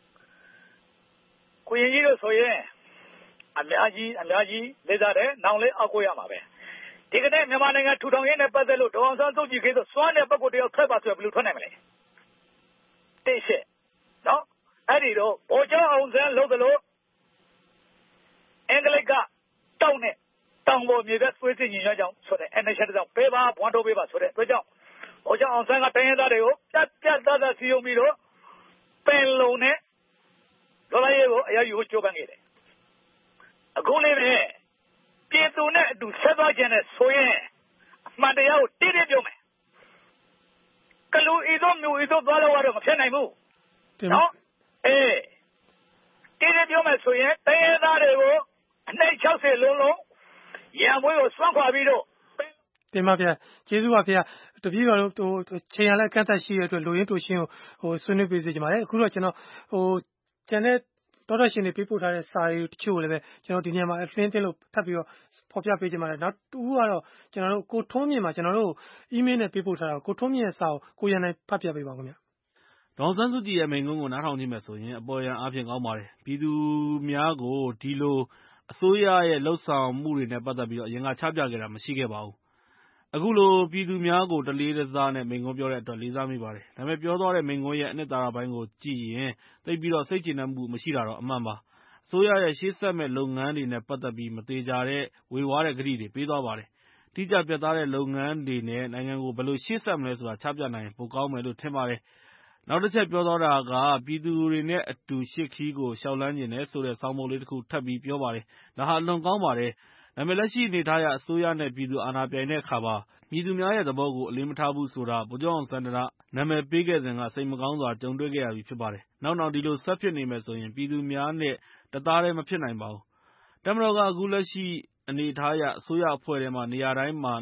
ကိုရင်ကြီးတို့ဆိုရင်အများကြီးလေးစားတယ်နောင်လေးအောက်ကိုရမှာပဲဒီကနေ့မြန်မာနိုင်ငံထူထောင်ရေးနဲ့ပတ်သက်လို့ဒေါ်အောင်ဆန်းစုကြည်ခေတ်ဆိုစွမ်းတဲ့ပုဂ္ဂိုလ်တယောက်ထွက်ပါဆိုရင်ဘယ်လိုထွက်နိုင်မလဲတိတ်ရှက်နော်အဲ့ဒီတော့ဗိုလ်ချုပ်အောင်ဆန်းလုပ်သလိုအင်္ဂလိပ်ကတောင်းနဲ့တောင်ပေါ်မြေကသွေးစစ်ညင်ရကြောင်းဆိုတဲ့ NHS ကြောင့်ပေးပါဘွမ်းတိုးပေးပါဆိုတဲ့အတွက်ကြောင့်ဗိုလ်ချုပ်အောင်ဆန်းကတိုင်းရင်းသားတွေကိုပြတ်သားစီယုံပြီးတော့ပင်လုံနဲ့ဒေါ်လာရေးကိုအရာယူဖို့ကြိုးပမ်းနေတယ်အခုလေးပဲပြည်သူနဲ့အတူဆက်သွားခြင်းနဲ့ဆိုရင်အမှန်တရားကိုတိတိပြောမယ်ကလူဤသို့မျိုးဤသို့သွားလို့ရတော့မဖြစ်နိုင်ဘူးနော်တိတိပြောမယ်ဆိုရင်တိုင်းရင်းသားတွေကိုအနှိမ့်60လုံးရံမွေးကိုစွန့်ခွာပြီးတော့
တင်ပါဗျာကျေးဇူးပါဗျာတပည့်တော်တို့ချိန်ရလဲကန့်သက်ရှိတဲ့အတွက်လူရင်းတူရှင်းကိုဆွေးနွေးပေးစေချင်ပါတယ်အခုတော့ကျွန်တော်ကျန်တဲ့တောတက်ရှင်တွေပေးပို့ထားတဲ့စာတွေတချို့ကိုလည်းပဲကျွန်တော်ဒီနေရာမှာအလင်းတင်းလို့ထပ်ပြီးတော့ဖော်ပြပေးချင်ပါတယ်နောက်တူကတော့ကျွန်တော်တို့ကိုထွန်းမြင့်မှာကျွန်တော်တို့ email နဲ့ပေးပို့ထားတာကိုထွန်းမြင့်ရဲ့စာကိုကိုရန်နိုင်ဖတ်ပြပေးပါဦးခင်ဗျ
ဒေါ်စန်းစုကြည်ရဲ့မိန့်ခွန်းကိုနားထောင်ကြည့်မယ်ဆိုရင်အပေါ်ယံအားဖြင့်ကောင်းပါတယ်ပြည်သူများကိုဒီလိုအစိုးရရဲ့လှုပ်ဆောင်မှုတွေနဲ့ပတ်သက်ပြီးတော့အရင်ကချပြခဲ့တာမရှိခဲ့ပါဘူးအခုလိုပြည်သူများကိုတလေးတစားနဲ့မိန့်ခွန်းပြောတဲ့အတွက်လေးစားမိပါတယ်ဒါပေမဲ့ပြောသွားတဲ့မိန့်ခွန်းရဲ့အနှစ်သာရပိုင်းကိုကြည့်ရင်သိပြီးတော့စိတ်ကျေနပ်မှုမရှိတာတော့အမှန်ပါအစိုးရရဲ့ရှေ့ဆက်မဲ့လုပ်ငန်းတွေနဲ့ပတ်သက်ပြီးမသေးကြတဲ့ဝေဝါးတဲ့ကတိတွေပေးသွားပါတယ်တိကျပြတ်သားတဲ့လုပ်ငန်းတွေနဲ့နိုင်ငံကိုဘယ်လိုရှေ့ဆက်မလဲဆိုတာချပြနိုင်ပိုကောင်းမယ်လို့ထင်ပါတယ်နောက်တစ်ချက်ပြောသွားတာကပြည်သူတွေနဲ့အတူရှေ့ခီးကိုရှောက်လန်းကျင်တယ်ဆိုတဲ့ဆောင်းပုဒ်လေးတစ်ခုထပ်ပြီးပြောပါတယ်ဒါဟာအလွန်ကောင်းပါတယ်ဒါပေမဲ့လက်ရှိအနေထားအရအစိုးရနဲ့ပြည်သူအာဏာပြိုင်တဲ့အခါမှာပြည်သူများရဲ့သဘောကိုအလေးမထားဘူးဆိုတာဗိုလ်ချုပ်အောင်ဆန်းနာမည်ပေးခဲ့စဉ်ကစိတ်မကောင်းစွာကြုံတွေ့ခဲ့ရပြီဖြစ်ပါတယ်နောက်ဒီလိုဆက်ဖြစ်နေမယ်ဆိုရင်ပြည်သူများနဲ့တသားတည်းမဖြစ်နိုင်ပါဘူးတပ်မတော်ကအခုလက်ရှိအနေအထားအရအစိုးရအဖွဲ့ထဲမှာနေရာတိုင်းမှာ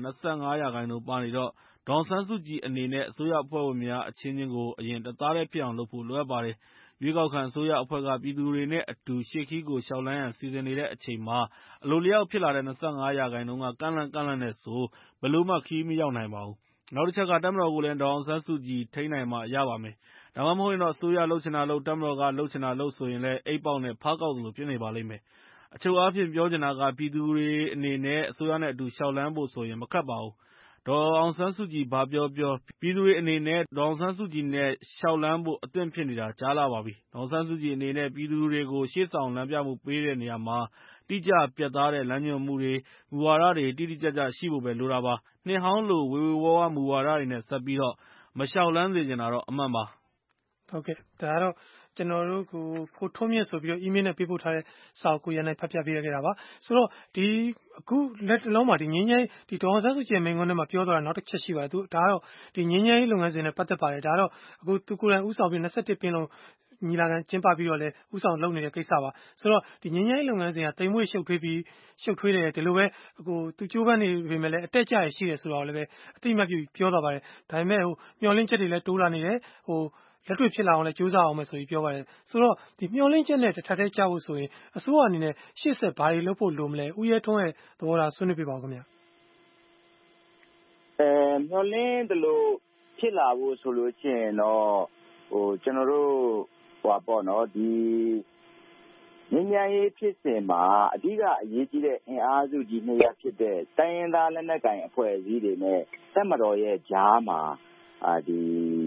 25%ပါနေတော့ဒေါ်အောင်ဆန်းစုကြည်အနေနဲ့အစိုးရအဖွဲ့ဝင်များအချင်းချင်းကိုအရင်တသားတည်းဖြစ်အောင်လုပ်ဖို့လိုအပ်ပါတယ်ရွေးကောက်ခံအစိုးရအဖွဲ့ကပြည်သူတွေနဲ့အတူရှေ့ခီးကိုရှောက်လန်းရန်စီစဉ်နေတဲ့အချိန်မှာအလိုလျောက်ဖြစ်လာတဲ့25%ကကန့်လန့်နဲ့ဆိုဘယ်လိုမှခီးမရောက်နိုင်ပါဘူးနောက်တစ်ချက်ကတပ်မတော်ကိုလည်းဒေါ်အောင်ဆန်းစုကြည်ထိန်းနိုင်မှရပါမယ်ဒါမှမဟုတ်ရင်တော့အစိုးရလှုပ်ချင်တာလှုပ်တပ်မတော်ကလှုပ်ချင်တာလှုပ်ဆိုရင်လည်းအိတ်ပေါက်နဲ့ဖားကောက်လိုဖြစ်နေပါလိမ့်မယ်အချုပ်အားဖြင့်ပြောချင်တာကပြည်သူတွေအနေနဲ့အစိုးရနဲ့အတူရှောက်လန်းဖို့ဆိုရင်မခက်ပါဘူးဒေါ်အောင်ဆန်းစုကြည်ဘာပြောပြောပြည်သူတွေအနေနဲ့ဒေါ်အောင်ဆန်းစုကြည်နဲ့ရှောက်လန်းဖို့အသင့်ဖြစ်နေတာကြားလာပါပြီဒေါ်အောင်ဆန်းစုကြည်အနေနဲ့ပြည်သူတွေကိုရှေ့ဆောင်လမ်းပြမှုပေးတဲ့နေရာမှာတိကျပြတ်သားတဲ့လမ်းညွှန်မှုတွေမူဝါဒတွေတိတိကျကျရှိဖို့ပဲလိုတာပါနှစ်ဟောင်းလိုဝေဝါးမူဝါဒတွေနဲ့ဆက်ပြီးတော့မရှောက်လန်းစေချင်တာတော့အမှန်ပါ
ဟုတ်ကဲ့ဒါကတော့ကျွန်တော်တို့ကိုထွန်းမြင့်ဆိုပြီးတော့ email နဲ့ပေးပို့ထားတဲ့စာကိုကိုရန်နိုင်ဖတ်ပြပေးခဲ့တာပါဆိုတော့ဒီအခုလက်လုံးမှာဒီငင်းငိုင်းဒီဒေါ်အောင်ဆန်းစုကြည်မိန့်ခွန်းထဲမှာပြောသွားတာနောက်တစ်ချက်ရှိပါတယ်သူဒါကတော့ဒီငင်းငိုင်းလုပ်ငန်းစဉ်နဲ့ပတ်သက်ပါတယ်ဒါတော့အခုသူကိုယ်တိုင်ဥဆောင်ပြီး21ပင်လုံးညီလာခံကျင်းပပြီးတော့လဲဥဆောင်လုပ်နေတဲ့ကိစ္စပါဆိုတော့ဒီငင်းငိုင်းလုပ်ငန်းစဉ်ကတိမ်မွေ့ရှုပ်ထွေးတယ်ဒီလိုပဲသူကြိုးပမ်းနေပေမဲ့လည်းအတက်ကြရရှိတယ်ဆိုတော့လည်းပဲအတိအမှတ်ပြုပြောသွားပါတယ်ဒါပေမဲ့မျှော်လင့်ချက်တွေလည်းတိုးလာနေတယ်လက်တွေ့ဖြစ်လာအောင်လည်းကြိုးစားအောင်မယ်ဆိုပြီးပြောပါတယ်ဆိုတော့ဒီမျှော်လင့်ချက်နဲ့တစ်ထပ်တည်းကြဖို့ဆိုရင်အစိုးရအနေနဲ့ရှေ့ဆက်ဘာတွေလုပ်ဖို့လိုမလဲဦးရဲထွန်းရဲ့သဘောထားဆွေးနွေးပြပါဦးခင်ဗျ
မျှော်လင့်တယ်လို့ဖြစ်လာဖို့ဆိုလို့ရှိရင်တော့ကျွန်တော်တို့ပေါ့နော်ဒီငြိမ်းချမ်းရေးဖြစ်စဉ်မှာအဓိကအရေးကြီးတဲ့အင်အားစုကြီးနှစ်ရပ်ဖြစ်တဲ့တိုင်းရင်းသားလက်နက်ကိုင်အဖွဲ့အစည်းတွေနဲ့တပ်မတော်ရဲ့ကြားမှာဒီ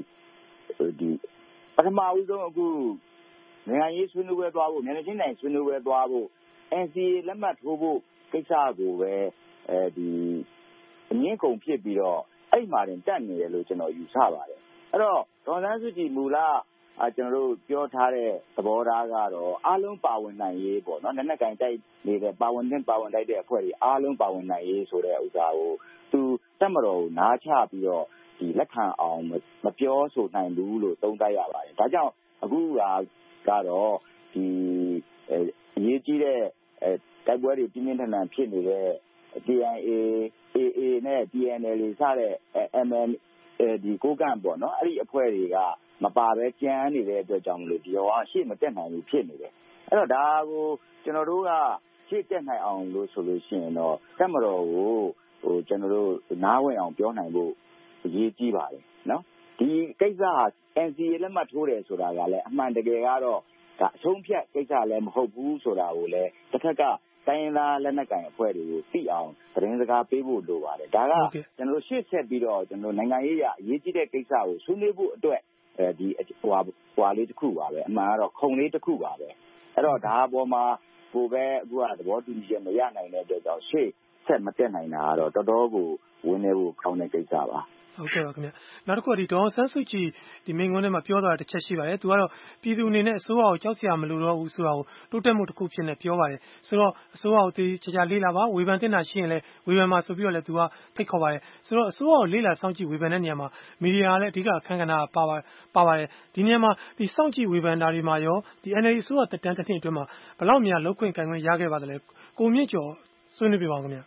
ပထမဦးဆုံးအခုနိုင်ငံရေးဆွေးနွေးပွဲသွားဖို့နိုင်ငံချင်းတိုင်းဆွေးနွေးပွဲသွားဖို့ NCA လက်မှတ်ထိုးဖို့ကိစ္စကိုပဲဒီအငင်းကုန်ဖြစ်ပြီးတော့အဲ့မှာတင်တက်နေတယ်လို့ကျွန်တော်ယူဆပါတယ်အဲ့တော့ဒေါ်စန်းစုကြည်မူလကျွန်တော်တို့ပြောထားတဲ့သဘောထားကတော့အားလုံးပါဝင်နိုင်ရေးပေါ့နော်လက်နက်ကင်တိုက်နေတဲ့ပါဝင်တိုက်တဲ့အဖွဲ့တွေအားလုံးပါဝင်နိုင်ရေးဆိုတဲ့ဥစ္စာကိုသူတက်မတော်ကိုနားချပြီးတော့ဒီလက်ခံအောင်မပြောဆိုနိုင်ဘူးလို့သုံးသပ်ရပါတယ်ဒါကြောင့်အခုကတော့ဒီအရေးကြီးတဲ့တိုက်ပွဲတွေပြင်းပြင်းထန်ထန်ဖြစ်နေတဲ့ TNA AA နဲ့ TNL စတဲ့ MN ဒီကိုကန့်ပေါ့နော်အဲ့ဒီအဖွဲ့တွေကမပါပဲကြမ်းနေတဲ့အတွက်ကြောင့်မလို့ဒီတော့ရှေ့မတက်နိုင်ဘူးဖြစ်နေတယ်အဲ့တော့ဒါကိုကျွန်တော်တို့ကရှေ့တက်နိုင်အောင်လို့ဆိုလို့ရှိရင်တော့တက်မတော်ကိုကျွန်တော်တို့နားဝင်အောင်ပြောနိုင်ဖို့အရေးကြီးပါတယ်နော်ဒီကိစ္စဟာ NCA လက်မှတ်ထိုးတယ်ဆိုတာကလည်းအမှန်တကယ်ကတော့ဒါအဆုံးဖြတ်ကိစ္စလည်းမဟုတ်ဘူးဆိုတာကိုလည်းတစ်ခါကတိုင်းရင်းသားလက်နက်ကိုင်အဖွဲ့တွေကိုသိအောင်သတင်းစကားပေးဖို့လိုပါတယ်ဒါကကျွန်တော်တို့ရှေ့ဆက်ပြီးတော့ကျွန်တော်နိုင်ငံရေးအရေးကြီးတဲ့ကိစ္စကိုဆွေးနွေးဖို့အတွက်ဒီဟွာလေးတစ်ခုပါပဲအမှန်ကတော့ခုံလေးတစ်ခုပါပဲအဲ့တော့ဒါအပေါ်မှာကိုပဲအခုကသဘောတူညီချက်မရနိုင်တဲ့အတွက်ကြောင့်ရှေ့ဆက်မတက်နိုင်တာကတော့တော်တော်ကိုဝင်းနေဖို့ကောင်းတဲ့ကိစ္စပါ
ဟုတ်ကဲ့ပါခင်ဗျနောက်တစ်ခုကဒီဒေါ်အောင်ဆန်းစုကြည်ဒီမိန့်ခွန်းထဲမှာပြောသွားတာတစ်ချက်ရှိပါတယ်သူကတော့ပြည်သူအနေနဲ့အစိုးရကိုကြောက်စရာမလိုတော့ဘူးဆိုတာကိုတိုးတက်မှုတစ်ခုဖြစ်နေပြောပါတယ်ဆိုတော့အစိုးရကိုဒီကြာကြာလေးလာပါဝေဖန်တင်တာရှိရင်လည်းဝေဖန်မှာဆိုပြီးတော့လည်းသူကဖိတ်ခေါ်ပါတယ်ဆိုတော့အစိုးရကိုလေးလာစောင့်ကြည့်ဝေဖန်တဲ့နေရာမှာမီဒီယာကလည်းအဓိကအခန်းကဏ္ဍပါပါတယ်ဒီနေရာမှာဒီစောင့်ကြည့်ဝေဖန်တာတွေမှာရောဒီ NLD အစိုးရတက်တန်းတစ်နှစ်အတွင်းမှာဘယ်လောက်များလောက်ခွင့်ကန်ခွင့်ရခဲ့ပါသလဲကိုမြင့်ကျော်ဆွေးနွေးပြပါဦးခင်ဗျ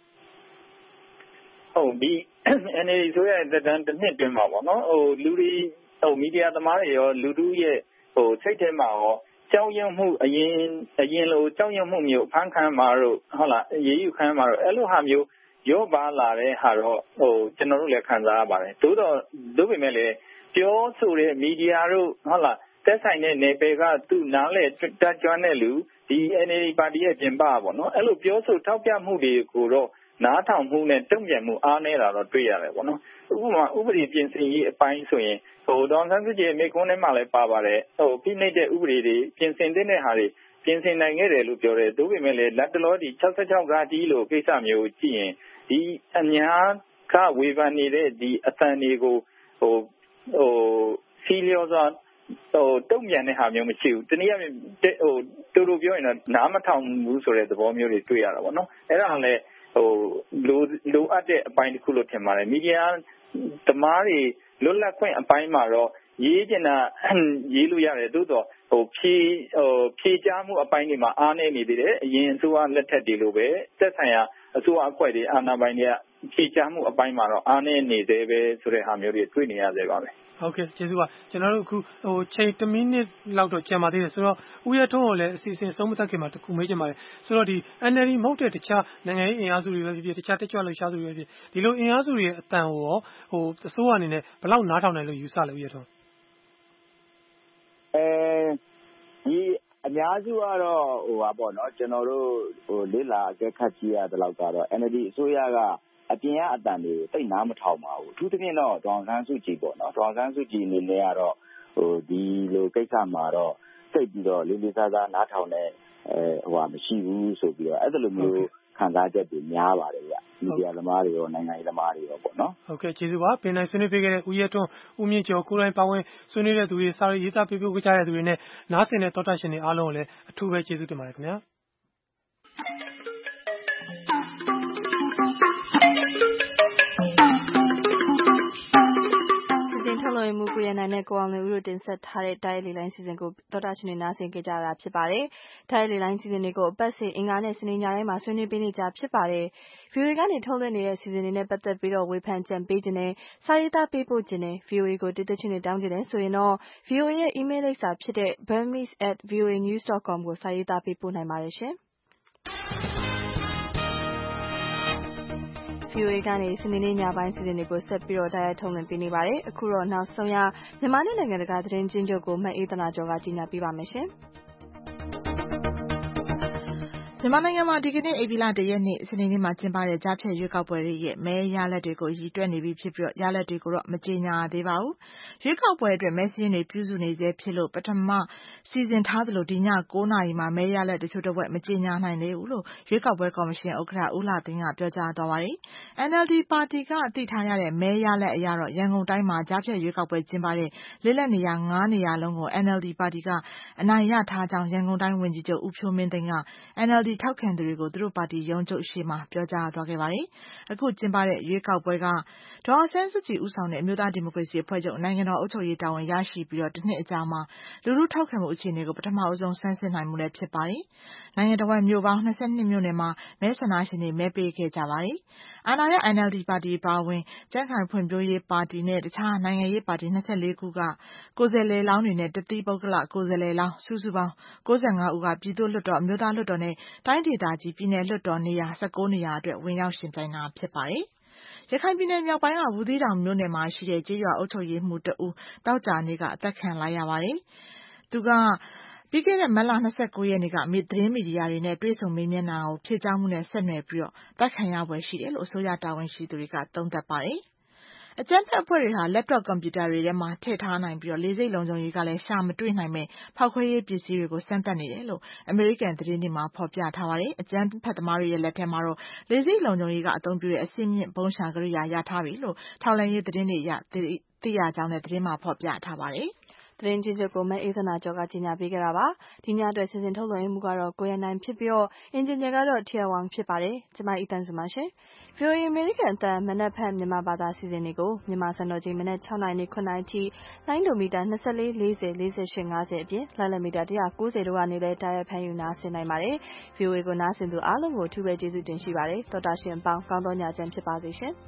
ဟုတ်ဒီ NLD ဆိုရတဲ့တန်းတစ်နှစ်တွင်းမှာပေါ့နော်လူတွေမီဒီယာသမားတွေရောလူထုရဲ့စိတ်ထဲမှာရောကြောက်ရွံ့မှုအရင်လိုကြောက်ရွံ့မှုမျိုးဖန်ခံမှာတော့ဟုတ်လားရေးယူခံမှာတော့အဲ့လိုဟာမျိုးရောပါလာတဲ့ဟာတော့ကျွန်တော်တို့လည်းခံစားရပါတယ်သို့ပေမဲ့လည်းပြောဆိုတဲ့မီဒီယာတို့ဟုတ်လားတက်ဆိုင်တဲ့နယ်ပယ်ကသူနားလေတက်ကြွတဲ့လူဒီ NLD ပါတီရဲ့ပြင်ပပေါ့နော်အဲ့လိုပြောဆိုထောက်ပြမှုတွေကိုတော့နားထောင်မှုနဲ့တုံ့ပြန်မှုအားနည်းတာတော့တွေ့ရတယ်ပေါ့နော်ဥပမာဥပဒေပြင်ဆင်ရေးအပိုင်းဆိုရင်ဒေါ်ဆန်းစုကြည်မိကုန်းထဲမှာလည်းပါပါတယ်ပြည့်နေတဲ့ဥပဒေတွေပြင်ဆင်တဲ့ဟာတွေပြင်ဆင်နိုင်ခဲ့တယ်လို့ပြောတယ်သို့ပေမဲ့လည်းလက်တလောဒီ66ဂါတီလို့ကိစ္စမျိုးကြည့်ရင်ဒီအများကဝေဖန်နေတဲ့ဒီအသံတွေကိုစီလျောစွာတုံ့ပြန်တဲ့ဟာမျိုးမရှိဘူးတနည်းအားဖြင့်တူပြောရင်တော့နားမထောင်ဘူးဆိုတဲ့သဘောမျိုးတွေတွေ့ရတာပေါ့နော်အဲ့ဒါလည်းလိုအပ်တဲ့အပိုင်းတစ်ခုလို့ထင်ပါတယ်မီဒီယာသမားတွေလွတ်လပ်ခွင့်အပိုင်းမှာတော့ရေးကျင်တာရေးလို့ရတယ်သို့တော့ဖြေကြားမှုအပိုင်းတွေမှာအားနည်းနေသေးတယ်အရင်အစိုးရလက်ထက်တွေလိုပဲသက်ဆိုင်ရာအစိုးရအဖွဲ့တွေအာဏာပိုင်တွေကဖြေကြားမှုအပိုင်းမှာတော့အားနည်းနေသေးပဲဆိုတဲ့ဟာမျိုးတွေတွေ့နေရသေးပါပဲ
ဟုတ်ကဲ့ကျေးဇူးပါကျွန်တော်တို့အခုချိန်1မိနစ်လောက်တော့ကြာပါသေးတယ်ဆိုတော့ဦးရထွန်းကိုလည်းအစီအစဉ်ဆုံးမသက်ခင်မှာတခုမေးချင်ပါတယ်ဆိုတော့ဒီ NLD မဟုတ်တဲ့တခြားနိုင်ငံရေးအင်အားစုတွေပဲဖြစ်ဖြစ်တခြားတက်ကြွလှုပ်ရှားသူတွေပဲဖြစ်ဒီလိုအင်အားစုတွေရဲ့အတန်ကိုရောအစိုးရအနေနဲ့ဘယ်လောက်နားထောင်နိုင်လို့ယူဆလဲဦးရထွန်း
ဒီအများစုကတော့ပေါ့နော်ကျွန်တော်တို့လေ့လာအကဲခတ်ကြည့်ရတဲ့လောက်ကတော့ NLD အစိုးရကအပြင်ကအတန်တွေတိတ်နားမထောင်ပါဘူးအထူးသဖြင့်တော့ဒေါ်အောင်ဆန်းစုကြည်ပေါ့နော်ဒေါ်အောင်ဆန်းစုကြည်အနေနဲ့ကတော့ဒီလိုကိစ္စမှာတော့စိတ်ပြီးတော့လေးလေးစားစားနားထောင်တဲ့မရှိဘူးဆိုပြီးတော့အဲ့လိုမျိုးခံစားချက်တွေများပါတယ်ဗျမီဒီယာသမားတွေရောနိုင်ငံရေးသမားတွေရောပေါ့နော်
ဟုတ်ကဲ့ကျေးဇူးပါပင်နိုင်ဆွေးနွေးပေးခဲ့တဲ့ဦးရဲထွန်းဦးမြင့်ကျော်ကိုယ်တိုင်ပါဝင်ဆွေးနွေးတဲ့သူတွေစာရေးသားပေးပို့ကြတဲ့သူတွေနဲ့နားဆင်တဲ့သောတာရှင်တွေအားလုံးကိုလည်းအထူးပဲကျေးဇူးတင်ပါတယ်ခင်ဗျာ
ထုတ်လွှင့်မှုကိုရနိုင်တဲ့ကိုအောင်လွင်ဦးတို့တင်ဆက်ထားတဲ့တိုင်းလေလိုင်းစီစဉ်ကိုသောတာရှင်တွေနားဆင်ကြကြတာဖြစ်ပါတယ်။တိုင်းလေလိုင်းစီစဉ်တွေကိုအပတ်စဉ်အင်္ဂါနဲ့စနေညတိုင်းမှာဆွေးနွေးပေးနေကြဖြစ်ပါတယ်။ VOA ကနေထုတ်လွှင့်နေတဲ့စီစဉ်တွေနဲ့ပတ်သက်ပြီးတော့ဝေဖန်ကြံပေးခြင်းနဲ့စာရေးသားပေးပို့ခြင်းနဲ့ VOA ကိုတည်သက်ချင်းတွေတောင်းခြင်းနဲ့ဆိုရင်တော့ VOA ရဲ့ email လိပ်စာဖြစ်တဲ့ burmese@voanews.com ကိုစာရေးသားပေးပို့နိုင်ပါတယ်ရှင်။ VOA ကနေစနေနေ့ညပိုင်းစီစဉ်တွေကိုဆက်ပြီးတော့တိုက်ရိုက်ထုတ်လွှင့်ပေးနေပါတယ်။အခုတော့နောက်ဆုံးရမြန်မာနဲ့နိုင်ငံတကာသတင်းချင်းချုပ်ကိုမအေးသနာကျော်ကကြီးညာပေးပါမယ်ရှင်။
မြန်မာနိုင်ငံမှာဒီကနေ့ဧပြီလ1ရက်နေ့စနေနေ့မှာကျင်းပတဲ့ကြားဖြတ်ရွေးကောက်ပွဲရဲ့မဲရလဒ်တွေကိုရည်တွက်နေပြီဖြစ်ပြီးရလဒ်တွေကိုတော့မကြေညာသေးပါဘူး။ရွေးကောက်ပွဲအတွက်မဲစာရင်းတွေပြုစုနေသေးဖြစ်လို့ပထမစီစဉ်ထားသလိုဒီည9:00 နာရီမှာမဲရလဒ်တချို့တစ်ဝက်မကြေညာနိုင်သေးဘူးလို့ရွေးကောက်ပွဲကော်မရှင်ဥက္ကဋ္ဌဦးလှသိန်းကပြောကြားသွားပါတယ်။ NLD ပါတီကသိထားရတဲ့မဲရလဒ်အရတော့ရန်ကုန်တိုင်းမှာကြားဖြတ်ရွေးကောက်ပွဲကျင်းပတဲ့လစ်လပ်နေရာ9နေရာလုံးကို NLD ပါတီကအနိုင်ရထားကြောင်းရန်ကုန်တိုင်းဝန်ကြီးချုပ်ဦးဖြိုးမင်းသိန်းက NLD ထောက်ခံသူတွေကိုသူတို့ပါတီရုံးချုပ်ရှေ့မှာပြောကြားသွားခဲ့ပါတယ်။အခုကျင်းပတဲ့ရွေးကောက်ပွဲကဒေါ်အောင်ဆန်းစုကြည်ဦးဆောင်တဲ့အမျိုးသားဒီမိုကရေစီအဖွဲ့ချုပ်နိုင်ငံတော်အုပ်ချုပ်ရေးတာဝန်ရရှိပြီးတော့တစ်နှစ်အကြာမှာလူထုထောက်ခံမှုအခြေအနေကိုပထမအဆုံးဆန်းစစ်နိုင်မှုလည်းဖြစ်ပါတယ်။နိုင်ငံတော်မြို့ပေါင်း22မြို့နယ်မှာမဲဆန္ဒရှင်တွေမဲပေးခဲ့ကြပါတယ်။အာဏာရ NLD ပါတီပါဝင်ကြံ့ခိုင်ဖွံ့ဖြိုးရေးပါတီနဲ့တခြားနိုင်ငံရေးပါတီ24ခုကကိုယ်စားလှယ်လောင်းတွေနဲ့တသီးပုဂ္ဂလကိုယ်စားလှယ်လောင်းစုစုပေါင်း95ဦးကပြည်သူ့လွှတ်တော်အမျိုးသားလွှတ်တော်နဲ့တိုင်းဒေသကြီးပြည်နယ်လွှတ်တော်နေရာ19နေရာအတွက်ဝင်ရောက်ရှင်ပြိုင်တာဖြစ်ပါတယ်။ရခိုင်ပြည်နယ်မြောက်ပိုင်းကဘူးသီးတောင်မြို့နယ်မှာရှိတဲ့ကျေးရွာအုပ်ချုပ်ရေးမှူးတဦးတောက်ကြနေကအသက်ခံလိုက်ရပါတယ်။သူကပြီးခဲ့တဲ့မတ်လ29ရက်နေ့ကသတင်းမီဒီယာတွေနဲ့တွေ့ဆုံမေးမြန်းတာကိုဖြေကြားမှုနဲ့ဆက်နွယ်ပြီးတော့တပ်ခံရပွဲရှိတယ်လို့အစိုးရတာဝန်ရှိသူတွေကသုံးသပ်ပါတယ်။အကြမ်းဖက်အဖွဲ့တွေဟာ laptop ကွန်ပျူတာတွေထဲမှာထည့်ထားနိုင်ပြီးတော့လေဆိပ်လုံခြုံရေးကလည်းရှာမတွေ့နိုင်မဲ့ဖောက်ခွဲရေးပစ္စည်းတွေကိုစမ်းသပ်နေတယ်လို့အမေရိကန်သတင်းတွေမှာဖော်ပြထားပါတယ်။အကြမ်းဖက်သမားတွေရဲ့လက်ထဲမှာတော့လေဆိပ်လုံခြုံရေးကအသုံးပြုတဲ့အဆင့်မြင့်ဘုံးရှာကိရိယာရထားပြီလို့ထောက်လှမ်းရေးသတင်းတွေသိရကြောင်းနဲ့သတင်းမှာဖော်ပြထားပါတယ်။
သတင်းချင်းချုပ်ကိုမအေးသနာကျော်ကကြီးညာပေးခဲ့တာပါ။ဒီညအတွက်စီစဉ်ထုတ်လွှင့်မှုကတော့ကိုရနိုင်ဖြစ်ပြီးတော့အင်ဂျင်နီယာကတော့ထီယဝမ်ဖြစ်ပါတယ်။ကျွန်မအီတန်စုပါရှင်။ VOA အမေရိကန်အသံမနက်ဖြန်မြန်မာဘာသာစီစဉ်တွေကိုမြန်မာစံတော်ချိန်မနက်6:00နာရီ9:00နာရီထိလိုင်းဒိုမီတာ24 40 48 50အပြင်လိုင်းလမီတာ190တို့ကနေလည်းတားရဖမ်းယူနာဆင်နိုင်ပါတယ်။ VOA ကိုနားဆင်သူအားလုံးကိုအထူးပဲကျေးဇူးတင်ရှိပါတယ်။သောတာရှင်အပေါင်းကောင်းသောညချမ်းဖြစ်ပါစေရှင်။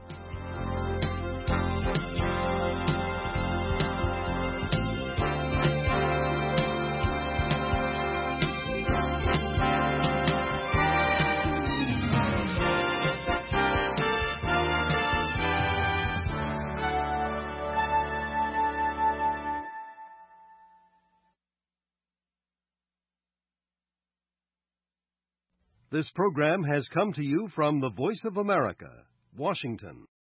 This program has come to you from the Voice of America, Washington.